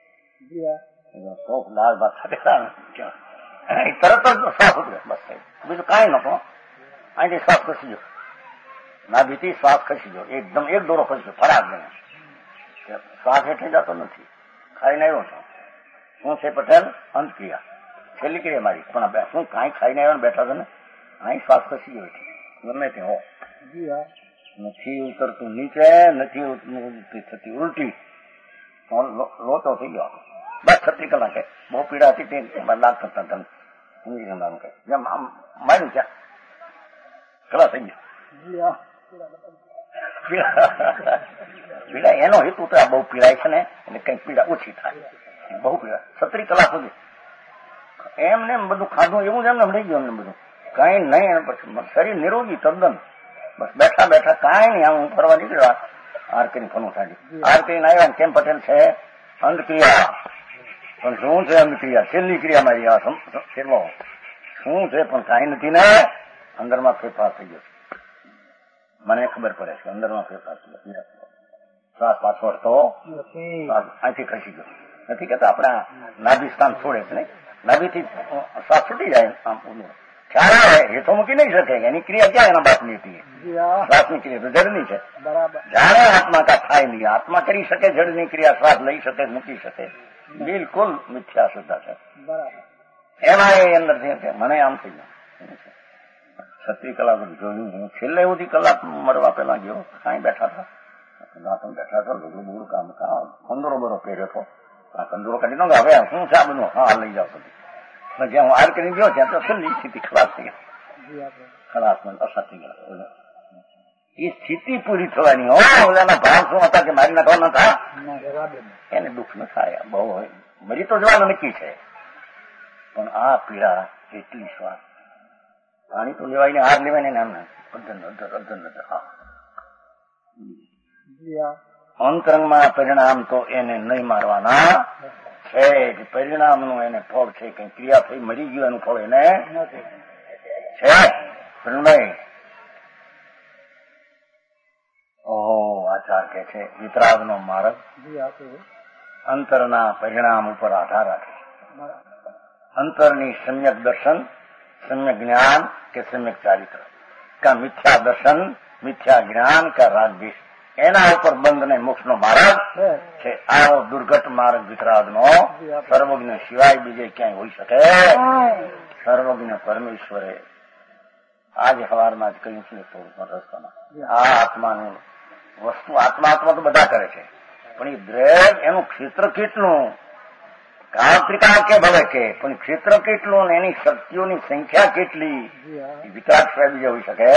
A: દાળ ભાત ખાધેલા તરત જ શ્વાસ ઉતરે બસ બીજું કાંઈ નકો. અહીંથી શ્વાસ ખસી ગયો, નાભીથી શ્વાસ ખસી ગયો, એકદમ એક દોરો ખસી ગયો ફરાક બને. શ્વાસ હેઠે જતો નથી. ખાઈને આવ્યો છો શું છે પટેલ? અંતક્રિયા છેલ્લી ક્રિયા મારી. પણ શું કાંઈ ખાઈને આવ્યો ને બેઠા છો ને અહીં શ્વાસ ખસી ગયો છે. ગમે તે હો નથી ઉતરતું નીચે, નથી થતી ઉલટી, લોચો થઈ ગયો બસ 36 કલાકે. બહુ પીડા હતી તે લાગ કરતા તમે સમજી કે જેમ આમ માર્યું ત્યાં ખલાસ થઈ ગયો. પીડા એનો હેતુ તો આ બહુ પીડાય છે ને એટલે કઈ પીડા ઓછી થાય. બહુ પીડા 36 કલાક સુધી એમને એમ બધું ખાધું એવું જ એમને રહી ગયું. એમને બધું કઈ નહીં. પછી શરીર નિરોગી તદ્દન. બસ બેઠા બેઠા કાંઈ નહીં. આમ હું ફરવા નીકળ્યા આર કરીને ફોનું થાય. આર કરીને આવ્યા કેમ પટેલ છે અંતક્રિયા. પણ શું છે અંતક્રિયા? છેલ્લી ક્રિયા મારી આ છેલ્લો શું છે પણ કાંઈ નથી ને. અંદરમાં ફેરફાર થઈ ગયો. મને ખબર પડે છે અંદરમાં ફેરફાર થઈ ગયો. શ્વાસ પાછો હતો અહીંથી ખસી ગયો. નથી કેતા આપણા નાભી સ્થાન છોડે છે ને, નાભીથી શ્વાસ છૂટી જાય. આમ ખ્યાલ આવે હેઠો મૂકી નહીં શકે. એની ક્રિયા ક્યાં એના બાપની હતી? શ્વાસની ક્રિયા તો જડની છે. જાણે આત્મા કા થાય નહીં. આત્મા કરી શકે જડની ક્રિયા, શ્વાસ લઈ શકે મૂકી શકે. બિલકુલ મિથ્યા શ્રદ્ધા છે. એમાં એ અંદર છે મને આમ થઈ ગયું. 36 કલાક જોયું હું. છેલ્લે સુધી કલાક મળવા પેલા ગયો. કાંઈ બેઠા હતા પણ બેઠા છો બધું બુડું કામ કંદોરો બરો પહેર્યો હતો. આ કંદોરો કાઢી નો હવે શું છે આ બધું? હા લઈ જાવ સુધી જ્યાં હું આર કરી ગયો ત્યાં તો છેલ્લી સ્થિતિ ખલાસ થઈ ગઈ. ખલાસ અસર થઈ ગયા. એ સ્થિતિ પૂરી થવાની હો. ઓલાના ભાવ શું હતા કે મારી નાખવાના હતા એને દુઃખ ન થાય. બહુ મરી તો જવાનું નક્કી છે પણ આ પીડા એટલી શ્વાસ પાણી તો લેવાય ને હાર લેવાય ને એમને અધર હા અંતરંગમાં પરિણામ તો એને નહીં મારવાના છે. પરિણામનું એને ફળ છે. કઈ ક્રિયા થઈ મરી ગયું એનું ફળ એને છે. ઓહો આચાર કે છે વિતરાગ નો માર્ગ અંતરના પરિણામ ઉપર આધાર રાખે.
B: બરાબર.
A: અંતરની સમ્યક દર્શન, સમ્યક જ્ઞાન કે સમ્યક ચારિત્ર, કા મિથ્યા દર્શન, મિથ્યા જ્ઞાન કા રાગદ્વેષ, એના ઉપર બંધને મોક્ષનો માર્ગ છે. આવો દુર્ઘટ માર્ગ વિતરાગનો સર્વજ્ઞ સિવાય બીજે ક્યાંય હોઈ શકે? સર્વજ્ઞ પરમેશ્વરે આજે સવારમાં જ કહ્યું છે થોડું રસ્તામાં, આ આત્માનું વસ્તુ આત્મા તો બધા કરે છે, પણ એ દ્રવ્ય એનું ક્ષેત્ર કેટલું, કાળ ત્રિકાળ કે ભલે કે, પણ ક્ષેત્ર કેટલું ને એની શક્તિઓની સંખ્યા કેટલી, એ વિતરાગ સિવાય બીજે હોઈ શકે?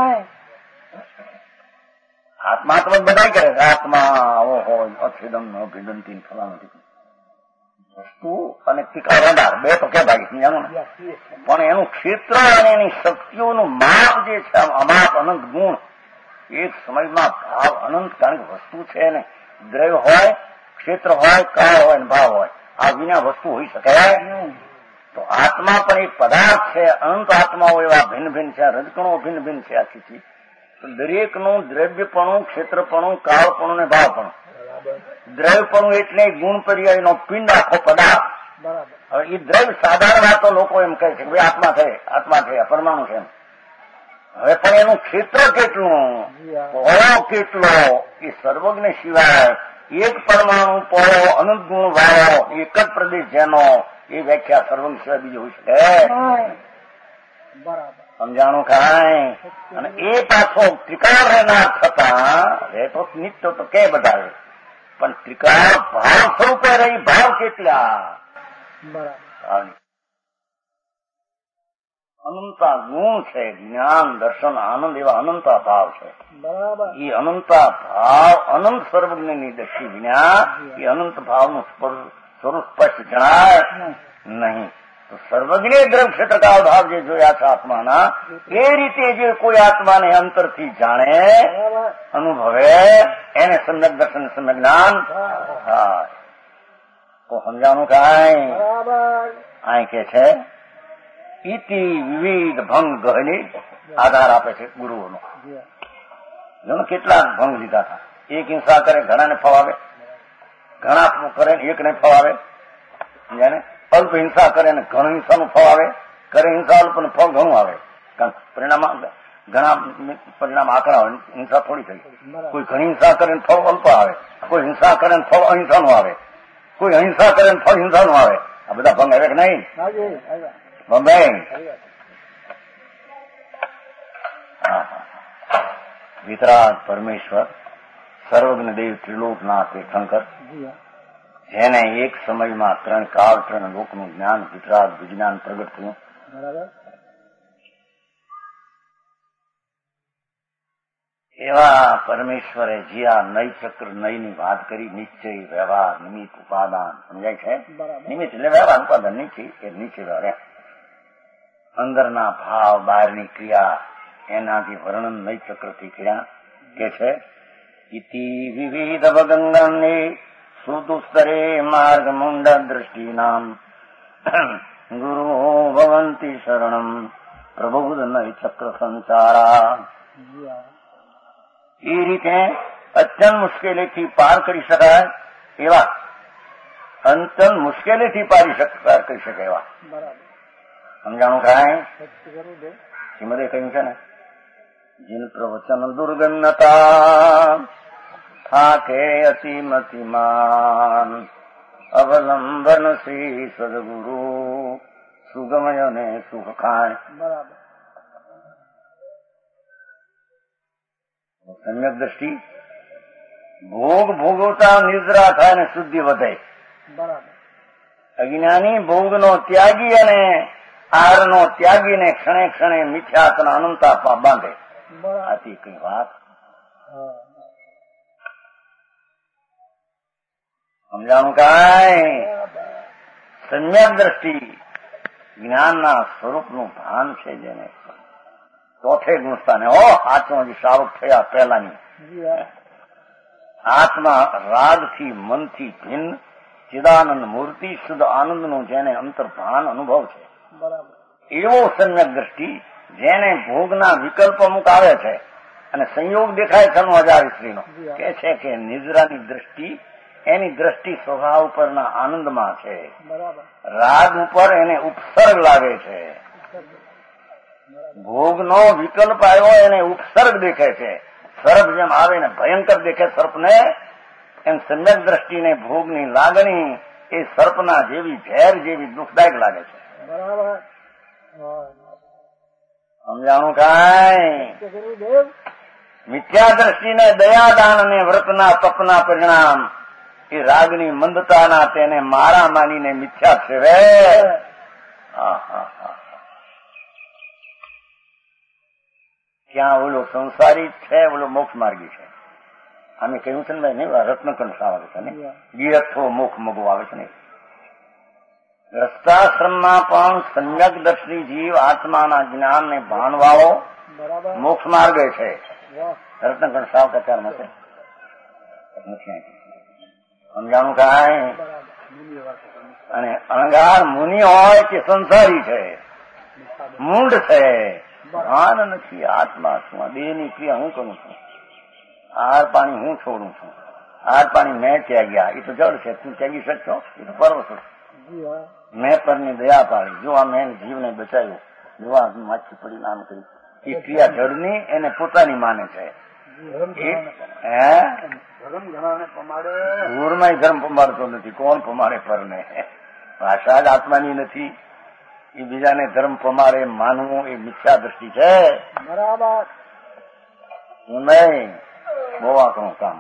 A: આત્મા તો બધા કરે છે. આત્મા આવો હોય અછેદમ ન ભેદંતી ફલાનું વસ્તુ અને ત્રિકાળ બે તો કે ભાઈ સમજાનું ને, પણ એનું ક્ષેત્ર અને એની શક્તિઓનું માપ જે છે, અમાપ અનંત ગુણ, એક સમયમાં ભાવ અનંત, કારણ કે વસ્તુ છે ને દ્રવ્ય હોય, ક્ષેત્ર હોય, કાળ હોય ને ભાવ હોય, આ વિના વસ્તુ હોઈ શકે? તો આત્મા પણ એક પદાર્થ છે. અનંત આત્માઓ એવા ભિન્ન ભિન્ન છે, રજકણો ભિન્ન ભિન્ન છે આખીથી. દરેકનું દ્રવ્યપણું, ક્ષેત્રપણું, કાળપણું ને ભાવપણું. દ્રવ્યપણું એટલે ગુણ પર્યાયનો પિંડ, આખો પદાર્થ. હવે એ દ્રવ્ય સાધારણ વાતો લોકો એમ કહે છે કે ભાઈ આત્મા છે, પરમાણુ છે એમ. હવે પણ એનું ક્ષેત્ર કેટલું, પોળો કેટલો, એ સર્વજ્ઞ સિવાય એક પરમાણુ પોળો અનંત ગુણ વાળો એક જ પ્રદેશ જેનો, એ વ્યાખ્યા સર્વજ્ઞ સિવાય બીજી હોઈ શકે?
B: બરાબર.
A: સમજાણું કાંઈ? અને એ પાછો ત્રિકાળ રહેનાર છતાં રહેતો નિત્ય તો કે બધા, પણ ત્રિકાળ ભાવ સ્વરૂપે રહી, ભાવ કેટલા?
B: બરાબર.
A: અનંતા ગુણ છે, જ્ઞાન દર્શન આનંદ એવા અનંતા ભાવ છે.
B: બરાબર.
A: એ અનંતા ભાવ અનંત સર્વજ્ઞની દ્રષ્ટિ વિના એ અનંત ભાવનું સ્વરૂપ સ્પષ્ટ જણાય નહીં. તો સર્વજ્ઞ દ્રવ્ય ક્ષેત્રકાળ ભાવ જે જોયા છે આત્માના, એ રીતે જે કોઈ આત્માને અંતરથી જાણે, અનુભવે, એને સમ્યક દર્શન, સમ્યક જ્ઞાન થાય. તો સમજાનું કાંઈ? અહીં કે છે ઇતિ વિવિધ ભંગ ગહની આધાર આપે છે ગુરુઓનો. કેટલાક ભંગ લીધા હતા. એક હિંસા કરે ઘણાને ફવાવે, ઘણા કરે એકને ફવાવે, જાણે અલ્પ હિંસા કરે ને ઘણ હિંસાનું ફળ આવે, કરે હિંસા અલ્પ ને ફળ ઘણું આવે. કારણ પરિણામ ઘણા પરિણામ આકરા હોય, હિંસા થોડી થઈ. કોઈ ઘણી હિંસા કરે ને ફળ અલ્પ આવે, કોઈ હિંસા કરે ને ફળ અહિંસાનું આવે, કોઈ અહિંસા કરે ને ફળ હિંસાનું આવે. આ બધા ભંગ આવે કે નહીં? બંબે વિતરાગ પરમેશ્વર સર્વજ્ઞ દેવ ત્રિલોકનાથ શંકર, જેને એક સમયમાં ત્રણ કાળ ત્રણ લોકનું જ્ઞાન વિતરાગ વિજ્ઞાન પ્રગટ થયું. એવા પરમેશ્વરે જ્યાં નય ચક્ર નયની વાત કરી, નિશ્ચય, વ્યવહાર, નિમિત્ત, ઉપાદાન, સમજાય છે? નિમિત્ત એટલે વ્યવહાર, ઉપાદાન નિશ્ચય એ નિશ્ચય વ્યવહાર. અંદરના ભાવ, બહારની ક્રિયા, એનાથી વર્ણન નય ચક્રથી કર્યા કે છે. ઇતિ વિવિધ અવગંગાને સુદુસ્તરે માર્ગ મુંડ દ્રષ્ટિનામ ગુરુ ભવંતી શરણમ પ્રબુધ નય ચક્ર સંસારા. એ રીતે અત્યંત મુશ્કેલીથી પાર કરી શકાય એવા, અત્યંત મુશ્કેલીથી પાર કરી શકે એવા. સમજાણું કાંઈ? શ્રીમદે કહ્યું છે ને, જીન પ્રવચન દુર્ગન્નતા થાકે અતિમતિમાન અવલંબન શ્રી સદગુરુ સુગમય ને સુખ ખાય. સમ્યક દ્રષ્ટિ ભોગ ભોગવતા નિદ્રા થાય ને શુદ્ધિ વધે. અજ્ઞાની ભોગનો ત્યાગી અને આહારનો ત્યાગીને ક્ષણે ક્ષણે મિથ્યાત્મા અનંત આપવા બાંધે. આથી કઈ વાત સમજાણું કાંઈ? સમ્યક દ્રષ્ટિ જ્ઞાનના સ્વરૂપનું ભાન છે, જેને ચોથે ગુણસ્થાને આત્મા હજી સાવક થયા પહેલાની આત્મા રાગથી મનથી ભિન્ન ચિદાનંદ મૂર્તિ શુદ્ધ આનંદનું જેને અંતર્ભાન અનુભવ છે, એવો સમ્યક દ્રષ્ટિ જેને ભોગના વિકલ્પ અમુક આવે છે અને સંયોગ દેખાય છે 1000 સ્ત્રીનો, કે છે કે નિદ્રાની દ્રષ્ટિ એની દ્રષ્ટિ સ્વભાવ ઉપરના આનંદમાં છે.
B: બરાબર.
A: રાગ ઉપર એને ઉપસર્ગ લાગે છે. ભોગનો વિકલ્પ આવ્યો એને ઉપસર્ગ દેખે છે. સર્પ જેમ આવે ને ભયંકર દેખે સર્પને, એમ સમ્યક દ્રષ્ટિને ભોગની લાગણી એ સર્પના જેવી ઝેર જેવી દુઃખદાયક લાગે છે.
B: બરાબર.
A: સમજાણું કાંઈ?
B: ગુરુદેવ
A: મિથ્યા દ્રષ્ટિને દયાદાન અને વ્રતના તપના પરિણામ એ રાગની મંદતાના તેને મારા માનીને મિથ્યા સેવે. ક્યાં ઓલો સંસારી છે, ઓલો મોક્ષ માર્ગી છે. આમે કહ્યું છે ને ભાઈ નહીં, રત્નકંઠ આવે છે ને, ગીરથો મોક્ષ મગો આવે છે ને. રસ્તાશ્રમમાં પણ સમ્યક દર્શની જીવ આત્માના જ્ઞાનને ભાનવાળો મોક્ષ માર્ગે છે. રત્નકંઠ સાવ કચારમાં છે. સમજાણું કાંઈ? અને અણગાર મુનિ હોય કે સંસારી છે, મૂંડ છે, ભાન નથી આત્મા શું, દેહની ક્રિયા હું કરું છું, આહાર પાણી હું છોડું છું, આહાર પાણી મેં ત્યાગ્યા, એ તો જડ છે, તું ત્યાગી શકશો? એ તો પર્વત છે. મેં પરની દયા પાડી, જો આ મેં જીવને બચાવ્યો, જો આ માછી પડી નામ કરી, એ ક્રિયા જડની એને પોતાની માને છે. ધૂળમાં ધર્મ પમાડતો નથી. કોણ પમાડે પરને? ભાષા જ આત્માની નથી. એ બીજાને ધર્મ પમાડે માનવું એ મિથ્યા દ્રષ્ટિ છે.
B: બરાબર.
A: હું નહીં, બહુ આકરું કામ.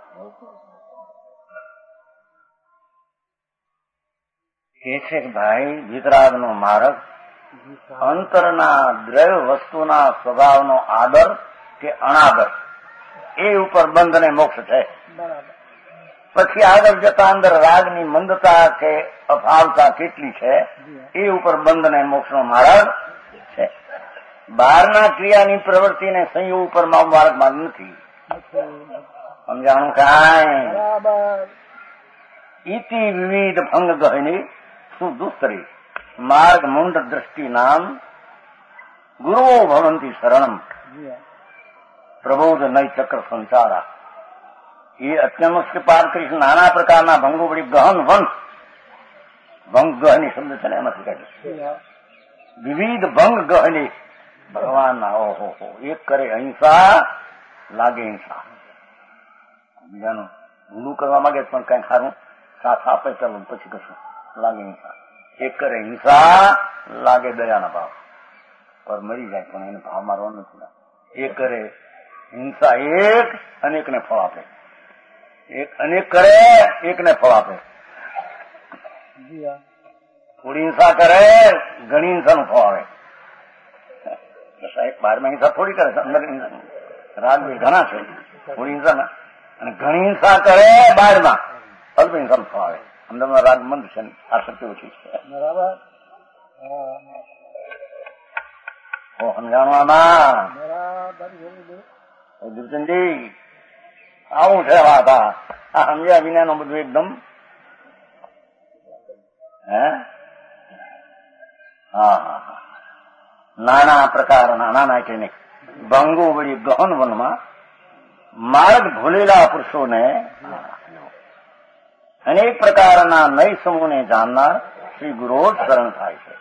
A: એ છે કે ભાઈ વિતરાગનો માર્ગ અંતરના દ્રવ્ય વસ્તુના સ્વભાવનો આદર કે અનાદર એ ઉપર બંધ અને મોક્ષ છે. પછી આગળ જતા અંદર રાગની મંદતા કે અભાવતા કેટલી છે એ ઉપર બંધ અને મોક્ષનો માર્ગ છે. બહારના ક્રિયાની પ્રવૃત્તિને સંયોગ ઉપર માર્ગમાં નથી. સમજાણું કાંઈ? ઇતિ વિવિધ ભંગ ગહની સુદુસ્તરી માર્ગ મુંડ દ્રષ્ટિ નામ ગુરુઓ ભવંતી શરણમ પ્રબોધ નય ચક્ર સંસારા. એ અત્યંત કે પાર કરી નાના પ્રકારના ભંગો વળી ગહન વંશ ભંગ ગહની શબ્દ છે ને એમાંથી કાઢ્યું. વિવિધ ભંગ ગહની ભગવાનના ઓહો એક કરે અહિંસા લાગે હિંસા. બીજાનું ભૂલું કરવા માંગે પણ કઈ ખારું સાથ આપે ચાલો પછી કશું લાગે હિંસા. એક કરે હિંસા લાગે દયાના ભાવ પર મરી જાય પણ એને ભાવ મારવા નથી. એક કરે હિંસા એક અનેકને ફળ આપે, એક અનેક કરે એકને ફળ આપે. થોડી હિંસા કરે ઘણી હિંસાનું ફળ આવે. સાહેબ 12 હિંસા થોડી કરે, અંદર રાગ ઘણા છે. થોડી હિંસા અને ઘણી હિંસા કરે 12 અલ્પ હિંસાનું ફળ આવે. અંદરમાં રાગ મંદ છે, આસક્તિ ઓછી છે. બરાબર. સમજાણું આમાં? દુર્જનજી આવું છે વાત. આ સમજ્યા વિના બધું એકદમ નાના પ્રકારના નાના એટલે ભંગો વળી ગહન વનમાં માર્ગ ભૂલેલા પુરુષોને અનેક પ્રકારના નય સમૂહને જાણનાર શ્રી ગુરુ શરણ થાય છે.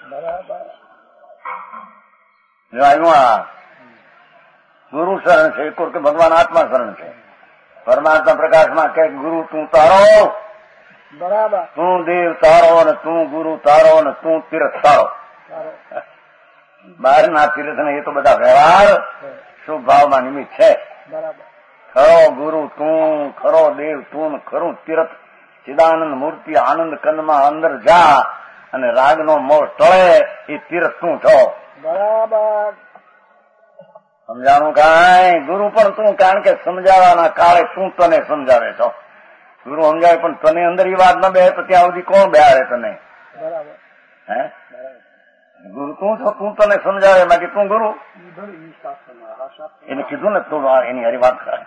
A: ગુરુ શરણ છે એક કે ભગવાન આત્મા શરણ છે. પરમાત્મા પ્રકાશમાં કે ગુરુ તું તારો, બરાબર, તું દેવ તારો ને તું ગુરુ તારો ને તું તીર્થ તારો. બહારના તીર્થ ને એ તો બધા વ્યવહાર શુભ ભાવમાં નિમિત્ત છે. ખરો ગુરુ તું, ખરો દેવ તું, ખરું તીર્થ ચિદાનંદ મૂર્તિ આનંદ કંદમાં અંદર જા અને રાગનો મોહ ટળે એ તીર્થ તું છો. બરાબર. સમજાણું કાંઈ? ગુરુ પણ તું, કારણ કે સમજાવવાના કાળે તું તને સમજાવે છો. ગુરુ સમજાવે પણ તને અંદર એ વાત ન બે તો ત્યાં સુધી કોણ બેહાડે તને? બરાબર. હે ગુરુ તું છો, તું તને સમજાવે બાકી તું ગુરુ. એને કીધું ને તું એની હારી વાત કરે.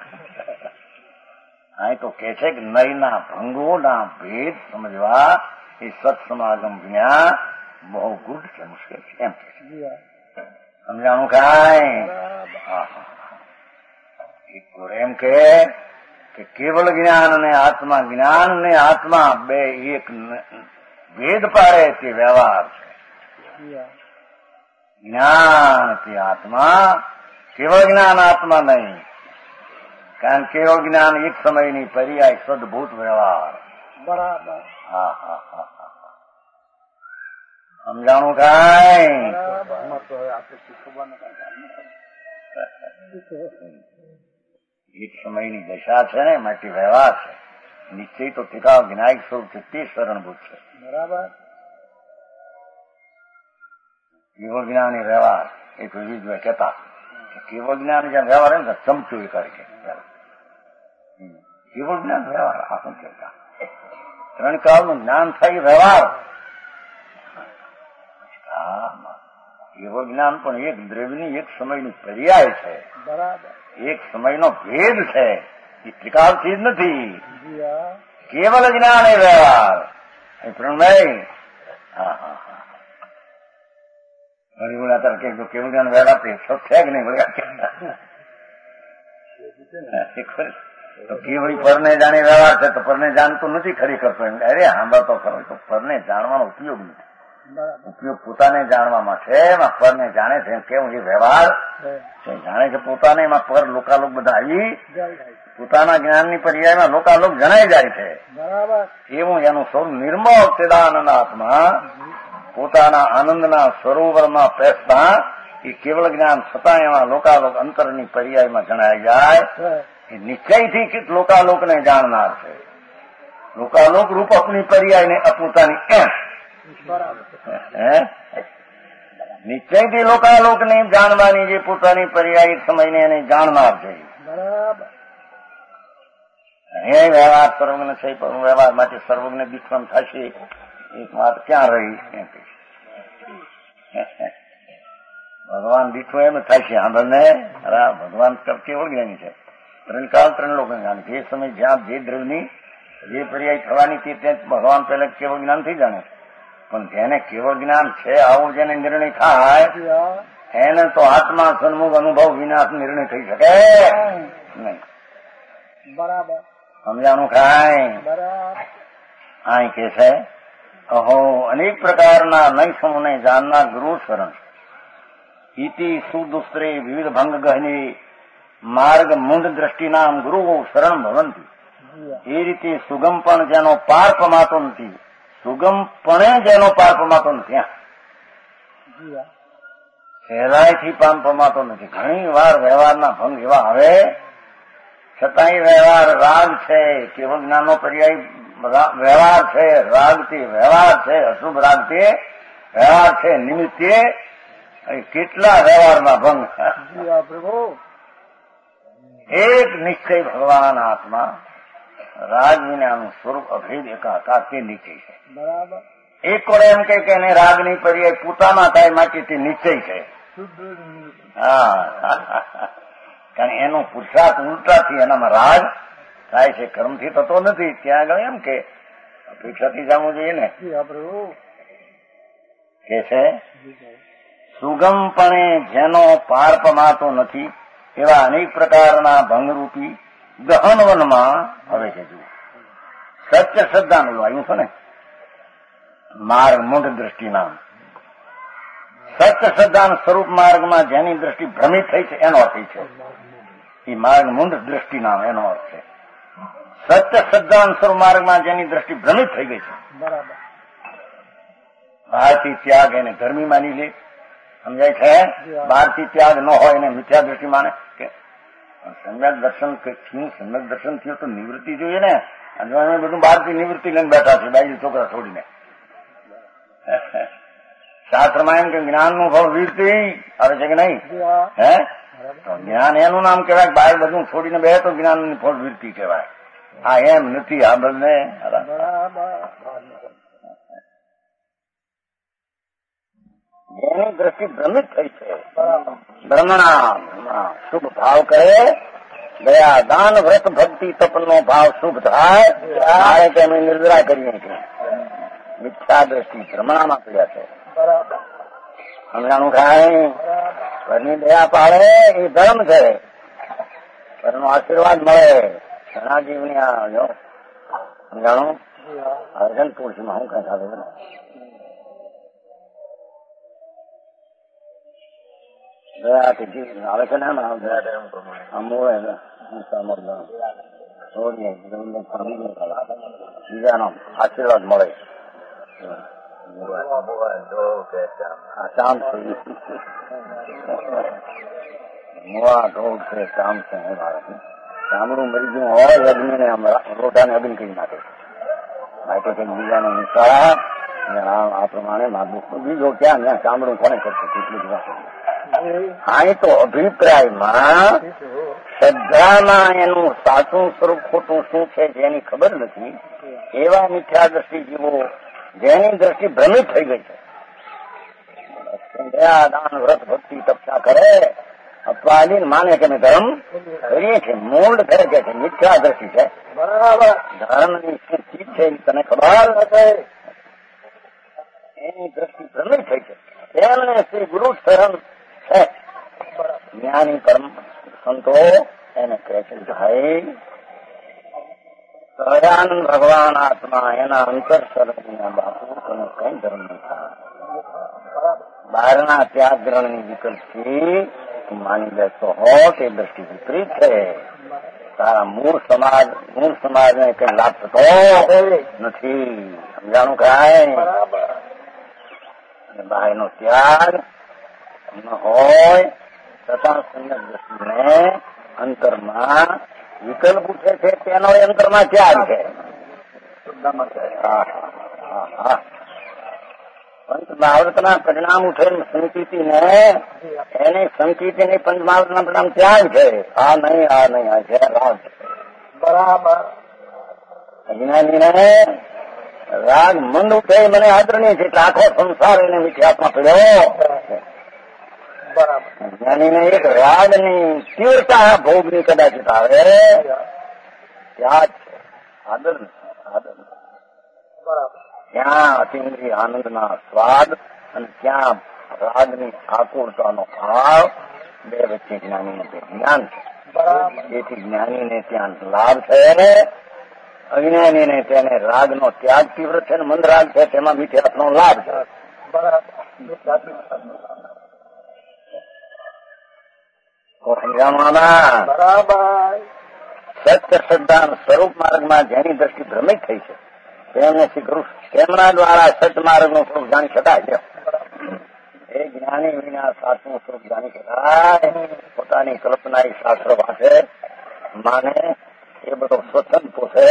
A: હા તો કે છે કે નયના ભંગોના ભેદ સમજવા એ સત્સમાગમ વિના બહુ ગુઢ છે, મુશ્કેલ છે એમ કે સમજાણું કાંઈ? એમ કે કે કેવળ જ્ઞાન અને આત્મા, જ્ઞાન ને આત્મા બે એક ભેદ પાડે તે વ્યવહાર છે. જ્ઞાન તે આત્મા, કેવળ જ્ઞાન આત્મા નહીં. કારણ કેવળ જ્ઞાન એક સમયની પર્યાય સદભૂત વ્યવહાર.
B: બરાબર.
A: હા હા હા હા સમજાણું કાંઈ? એક સમયની દશા છે ને માટે વ્યવહાર છે. નિશ્ચય તો ટીકાવ જ્ઞાયક સ્વરૂપ છે તે શરણભૂત છે.
B: બરાબર.
A: કેવળ જ્ઞાન એ વ્યવહાર એક વિવિધ કહેતા કેવળ જ્ઞાન જ્યાં વ્યવહાર ને ચમચું એ કરે છે. કેવળ જ્ઞાન વ્યવહાર આ શું કહેતા ત્રણ કાળનું જ્ઞાન થાય વ્યવહાર. કેવળ જ્ઞાન પણ એક દ્રવ્યની એક સમયની પર્યાય છે.
B: બરાબર.
A: એક સમયનો ભેદ છે. એ ત્રિકાળથી જ નથી. કેવળ જ્ઞાન એ વ્યવહાર. પ્રણભાઈ હા હા હા ઘણી બોલા તાર કે કેવું જ્ઞાન વ્યવહાર છે કે નહીં બોલ્યા તો કેવળી પરને જાણે વ્યવહાર છે તો પરને જાણતું નથી ખરેખર તો એમ અરે સાંભળતો ખરો તો પરને જાણવાનો ઉપયોગ નથી. ઉપયોગ પોતાને જાણવામાં છે. એમાં પરને જાણે છે કેવું એ વ્યવહાર જાણે છે પોતાને એમાં પર લોકાલોક બધા આવી પોતાના જ્ઞાનની પર્યાયમાં લોકાલોક જણાઈ જાય છે. એવું એનું સ્વરૂપ નિર્મળ ચેદાનંદ આત્મા પોતાના આનંદના સરોવરમાં પેસતા એ કેવળ જ્ઞાન છતાં એમાં લોકાલોક અંતરની પર્યાયમાં જણાઈ જાય. એ નિશ્ચયથી લોકાલોકને જાણનાર છે. લોકાલોક રૂપ આપણી પર્યાયને અપૂતાની એમ નિશ્ચયથી લોકાલોકને જાણવાની જે પોતાની પર્યાય સમયને એને જાણનાર છે. હે વ્યવહાર સર્વજ્ઞ છે પણ વ્યવહાર માટે સર્વજ્ઞ વિક્રમ થશે એક વાત ક્યાં રહી એમ ભગવાન દીઠું એમ થાય છે સાંભળને ભગવાન કેવળ જ્ઞાની છે. ત્રણ કાળ ત્રણ લોકો જ્ઞાન જે સમય જ્યાં જે દ્રવ્યની જે પર્યાય થવાની તે ત્યાં ભગવાન પહેલા કેવળ જ્ઞાન થઈ જાણે. પણ જેને કેવળ જ્ઞાન છે આવો જેને નિર્ણય થાય એને તો આત્મા સન્મુખ અનુભવ વિના નિર્ણય થઈ શકે નહીં.
B: બરાબર.
A: સમજાનું ખાય આ કે છે અહો અનેક પ્રકારના નય સમૂહને જાણનાર ગુરુ શરણ ઇતિ સુદુસ્ત્રે વિવિધ ભંગ ગહની માર્ગ મૂંઢ દ્રષ્ટિનામ ગુરુઓ શરણ ભવંતી. એ રીતે સુગમ પણ જેનો પાર પમાતો નથી સુગમપણે જેનો પાર પમાતો નથી સહેલાઈથી પાર પમાતો નથી. ઘણી વાર વ્યવહારના ભંગ એવા આવે છતાંય વ્યવહાર રાગ છે. કેવળ જ્ઞાનનો પર્યાય વ્યવહાર છે. રાગથી વ્યવહાર છે. અશુભ રાગથી વ્યવહાર છે. નિમિત્તે કેટલા વ્યવહારમાં ભંગ. એક નિશ્ચય ભગવાન આત્મા રાગ વિનાનું સ્વરૂપ અભેદ એકાકાર તે નિશ્ચય છે.
B: બરાબર.
A: એક કોડે એમ કે એને રાગની પર્યાય પોતામાં થાય માટે તે નિશ્ચય છે. હા કારણ એનું પુરુષાર્થ ઉલટાથી એનામાં રાગ થાય છે. કર્મથી થતો નથી. ત્યાં આગળ એમ કે અપેક્ષાથી જવું જોઈએ ને કે છે સુગમપણે જેનો પાર પમાતો નથી એવા અનેક પ્રકારના ભંગરૂપી ગહનવનમાં હવે છે જુઓ સત્ય શ્રદ્ધાનું આવ્યું છે ને માર્ગ મૂઢ દ્રષ્ટિ નામ. સત્ય શ્રદ્ધાના સ્વરૂપ માર્ગમાં જેની દ્રષ્ટિ ભ્રમિત થઈ છે એનો અર્થ છે એ માર્ગ મૂઢ દ્રષ્ટિ નામ એનો અર્થ છે. સત્ય શ્રદ્ધાના સ્વરૂપ માર્ગમાં જેની દ્રષ્ટિ ભ્રમિત થઈ ગઈ છે
B: બરાબર.
A: બહારથી ત્યાગ એને ધર્મી માની લે સમજાય છે. બહારથી ત્યાગ ન હોય એને મિથ્યા દ્રષ્ટિ માને કે સમ્યક દર્શન થયું. સમ્યક દર્શન થયું તો નિવૃત્તિ જોઈએ ને. અને બધું બહારથી નિવૃત્તિ લઈને બેઠા છે બાઈ છોકરા છોડીને. શાસ્ત્રમાં એમ કે જ્ઞાનનું ફળ વીરતી આવે છે કે નહીં હે તો જ્ઞાન એનું નામ કહેવાય. બહાર બધું છોડીને બે તો જ્ઞાનનું ફળ વીરતી કહેવાય. હા એમ નથી આ બંને એની દ્રષ્ટિ ભ્રમિત થઈ છે. ભ્રમણા શુભ ભાવ કરે ગયા દાન વ્રત ભક્તિ તપનો ભાવ શુભ થાય મારે કે અમે નિર્જરા કરીએ છીએ. મિથ્યા દ્રષ્ટિ ભ્રમણામાં પડ્યા છે. સમજાણું ખાય ઘરની દયા પાડે એ ધર્મ છે. ઘરનો આશીર્વાદ મળે ઘણા જીવની આ જો સમજાણું અર્જન તુલસીમાં હું કઈ આવે આવે છે ને બીજાનો આશીર્વાદ મળે શામ છે મુવા ઢોળ છે શામ છે ચામડું મરી ગયું હોય અગ્નિ ને રોટાને અગ્નિ કરી નાખે માટે કઈક બીજાને નિશાળા આ પ્રમાણે માગવું બીજો ક્યાં ત્યાં ચામડું કોને કરશે કેટલી દિવસ હા તો અભિપ્રાયમાં શ્રદ્ધામાં એનું સાચું સ્વરૂપ ખોટું શું છે જેની ખબર નથી એવા મિથ્યા દ્રષ્ટિ જીવો જેની દ્રષ્ટિ ભ્રમિત થઈ ગઈ છે દાન વ્રત ભક્તિ તપસ્યા કરે અપવાદીને માને કે અમે ધર્મ કરીએ છીએ મૂળ કરે કે મિથ્યા દ્રષ્ટિ છે ધર્મની શું ચીજ છે તને ખબર નથી એની દ્રષ્ટિ ભ્રમિત થઈ છે તેમને શ્રી ગુરુ શરણ છે જ્ઞાની પરમ સંતો એને કહે છે ભાઈ સહજાનંદ ભગવાન આત્મા એના અંતર શરણના બાપુ તને કઈ ધર્મ નહીં થાય બહારના ત્યાગ ગ્રહણની વિકલ્પથી તું માની લેતો હો તે દ્રષ્ટિ વિપરીત છે તારા મૂળ સમાજને કઈ લાભ થતો નથી સમજાણું કાંઈ બહારનો ત્યાગ ન હોય તથા સંયમ દ્રષ્ટિને અંતરમાં વિકલ્પ ઉઠે છે તેનો અંતરમાં ત્યાગ છે પંચમહાવૃતના પરિણામ ઉઠે સંકિતિને એને સંકિતિની પંચમહાવૃતના પરિણામ ત્યાગ છે આ નહીં આ છે રાગ
B: બરાબર
A: અજ્ઞાનીને રાગ મંદ ઉઠે મને આદરણીય છે એટલે આખો સંસાર એને મિથ્યાત્મા પડ્યો જ્ઞાનીને એક રાગની તીવ્રતા ભોગની કદાચિત આવે ત્યાં જ આદર ત્યાં અતિન્દ્રિય આનંદના સ્વાદ અને ત્યાં રાગની આકુરતાનો ભાવ બે વચ્ચે જ્ઞાનીને તે જ્ઞાન છે તેથી જ્ઞાનીને ત્યાં લાભ છે અજ્ઞાનીને તેને રાગનો ત્યાગ તીવ્ર છે ને મંદ રાગ છે તેમાં મિથ્યાત્મનો લાભ છે સત્ય શ્રદ્ધા સ્વરૂપ માર્ગમાં જેની દ્રષ્ટિ ભ્રમિત થઈ છે તેમને તેમના દ્વારા સત્ય માર્ગનું સ્વરૂપ જાણી શકાય એ જ્ઞાની વિના સાચું સ્વરૂપ જાણી શકાય પોતાની કલ્પના શાસ્ત્ર વાંચે માને એ બધો સ્વચ્છંદ પોષે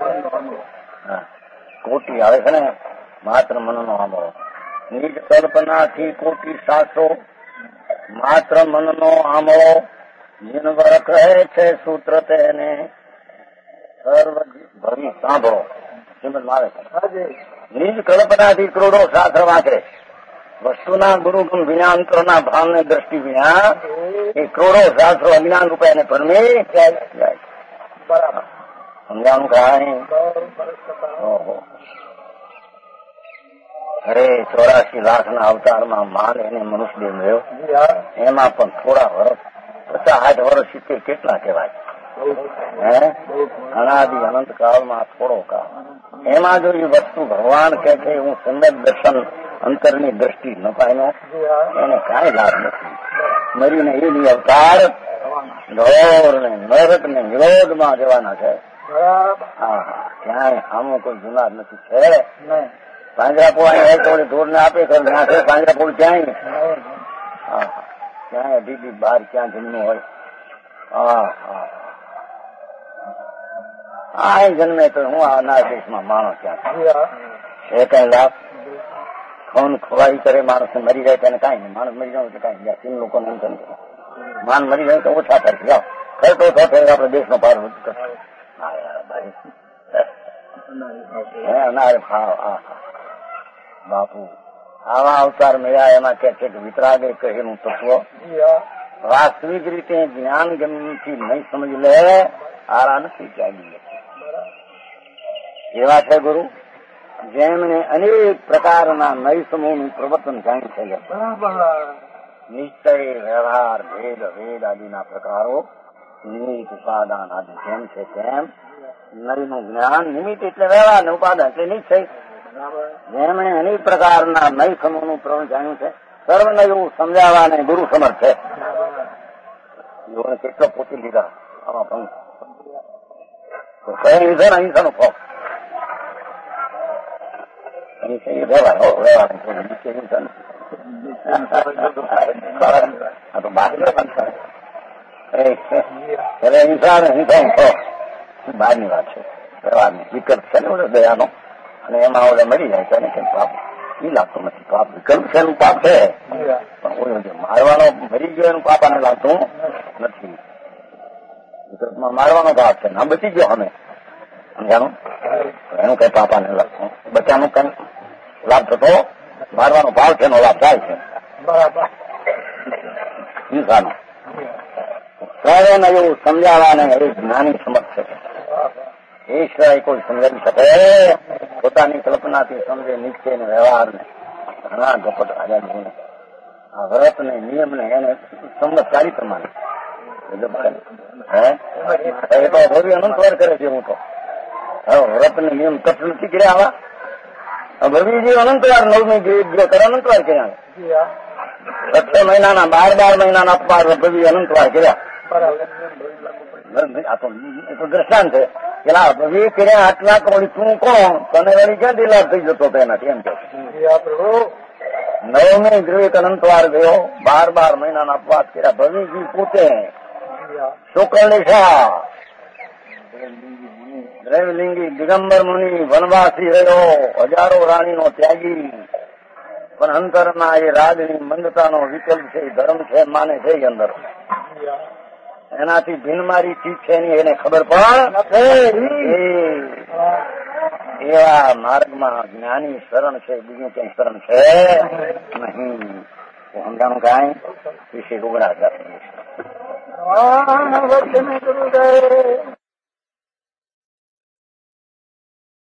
A: કોટી આવે છે ને માત્ર મનનો આંબો નિજ કલ્પનાથી કોટી શાસ્ત્રો માત્ર મનનો આંબો જીનવર કહે છે સૂત્ર તેને સર્વ ભરી સાંભળો શ્રીમદમાં આવે છે નિજ કલ્પનાથી કરોડો શાસ્ત્ર વાંચે વસ્તુના ગુરુગુણ વિના અંતરના ભાવને દ્રષ્ટિ વિના એ કરોડો શાસ્ત્રો અજ્ઞાન રૂપે એને પરમી જાય બરાબર સમજાણું કાંઈ અરે 84 લાખના અવતારમાં માલ એને મનુષ્ય મળ્યો એમાં પણ થોડા વર્ષ 50-60 વર્ષ 70 કેટલા કહેવાય અનાદિ અનંત કાળમાં થોડો કાળ એમાં જો એ વસ્તુ ભગવાન કે છે હું સુંદર દર્શન અંતરની દ્રષ્ટિ ન પામ્યો એને કાંઈ લાભ નથી મરીને એની અવતાર ઢોર ને નરક ને નિરોધમાં જવાના છે હા ક્યાંય આમાં કોઈ જુનાર નથી છે પાંજરાપોળ હોય તો ઢોર ને આપે તો નાખે પાંજરાપોળ ક્યાંય હા ક્યાંય અઢી બહાર ક્યાં જન્મ હોય હા જન્મે તો હું આ દેશમાં માણસ ક્યાં છે કઈ લાભ ખોન ખવાઈ કરે માણસ મરી જાય તેને કઈ નહીં માણસ મરી જાય તો કઈ જાય તીન લોકો માન મરી જાય તો ઓછા થાય જાઓ ખર્ચો તો થાય આપડે દેશનો ભાર અનારે ભાવ બાપુ આવા અવતાર મળ્યા એમાં કે છે કે વિતરાગે કહેલું તત્વ વાસ્તવિક રીતે જ્ઞાન ગમથી નહીં સમજી લે આરા નથી ત્યાગી એવા છે ગુરુ જેમને અનેક પ્રકારના નૈસમોનું પ્રવર્તન જાણી થઈ ગયા નિશ્ચય વ્યવહાર ભેદ વેદ આદિના પ્રકારો નિમિત્ત ઉપાદાન આદિ જેમ છે તેમ નવીનું જ્ઞાન નિમિત્ત એટલે વ્યવહાર ને ઉપાદાન એટલે નિશ્ચય. જેમણે અનેક પ્રકારના નય સમૂહનું પ્રવણ જાણ્યું છે સર્વને એવું સમજાવવાને ગુરુ સમર્થ છે. એઓને કેટલો પોતી લીધા આમાં ભંગ કઈ લીધે ને અહિંસાનો ફોક વ્યવહાર વ્યવહાર આ તો બાર હિંસા ને હિંસા બહારની વાત છે. વ્યવહારની વિકલ્પ છે ને ઓલે દયાનો અને એમાં ઓલે મરી જાય તેને કેમ પાપ એ લાગતું નથી. પાપ વિકલ્પ છે એનું પાપ છે પણ ઓલો જે મારવાનો મરી ગયો એનું પાપ આને લાગતું નથી. વિકલ્પમાં મારવાનો પાપ છે ના બચી ગયો અમે સમજાનું એનું કઈ પાપ આને લાગતું. બચ્ચાનું કઈ લાભ થતો મારવાનો ભાવ છે એનો લાભ થાય છે
B: બરાબર
A: હિંસાનો. સર્વને એવું સમજાવવાને એ જ્ઞાની સમર્થ છે. એ સિવાય કોઈ સમજાવી શકે પોતાની કલ્પનાથી સમજે નિશ્ચય ને વ્યવહાર ને ઘણા ગપટ રાજા આ વ્રત ને નિયમ ને એને સમજદારી પ્રમાણે એ તો ભવ્ય અનંતવાર કરે છે. હું તો વ્રત ને નિયમ કષ્ટ નથી કર્યા આવા ભવ્યજી અનંતવાર નવમી ગયો કરે અનંતવાર કર્યા 6 મહિનાના 12 મહિનાના અપવાર ભવ્ય અનંતવાર કર્યા. આ તો દ્રષ્ટાંત છે પેલા ભવ્ય કર્યા આટલા વળી તું કોણ તને વળી ક્યાંથી લાભ થઈ જતો હતો એનાથી એમ કે નવમી દ્રવિક અનંતવાર ગયો 12 મહિનાના અપવાસ કર્યા ભવ્યજી પોતે શુક્લનિશા દ્રવ્યલિંગી દિગંબર મુનિ વનવાસી રહ્યો હજારો રાણીનો ત્યાગી પણ અંતરના એ રાજની મંદતાનો વિકલ્પ છે ધર્મ છે માને છે અંદર એનાથી ભીન મારી ચીજ છે એની એને ખબર પણ એવા માર્ગમાં જ્ઞાની શરણ છે બીજું કઈ શરણ છે નહીં. સમજાણું કાંઈ વિશે ઉગડા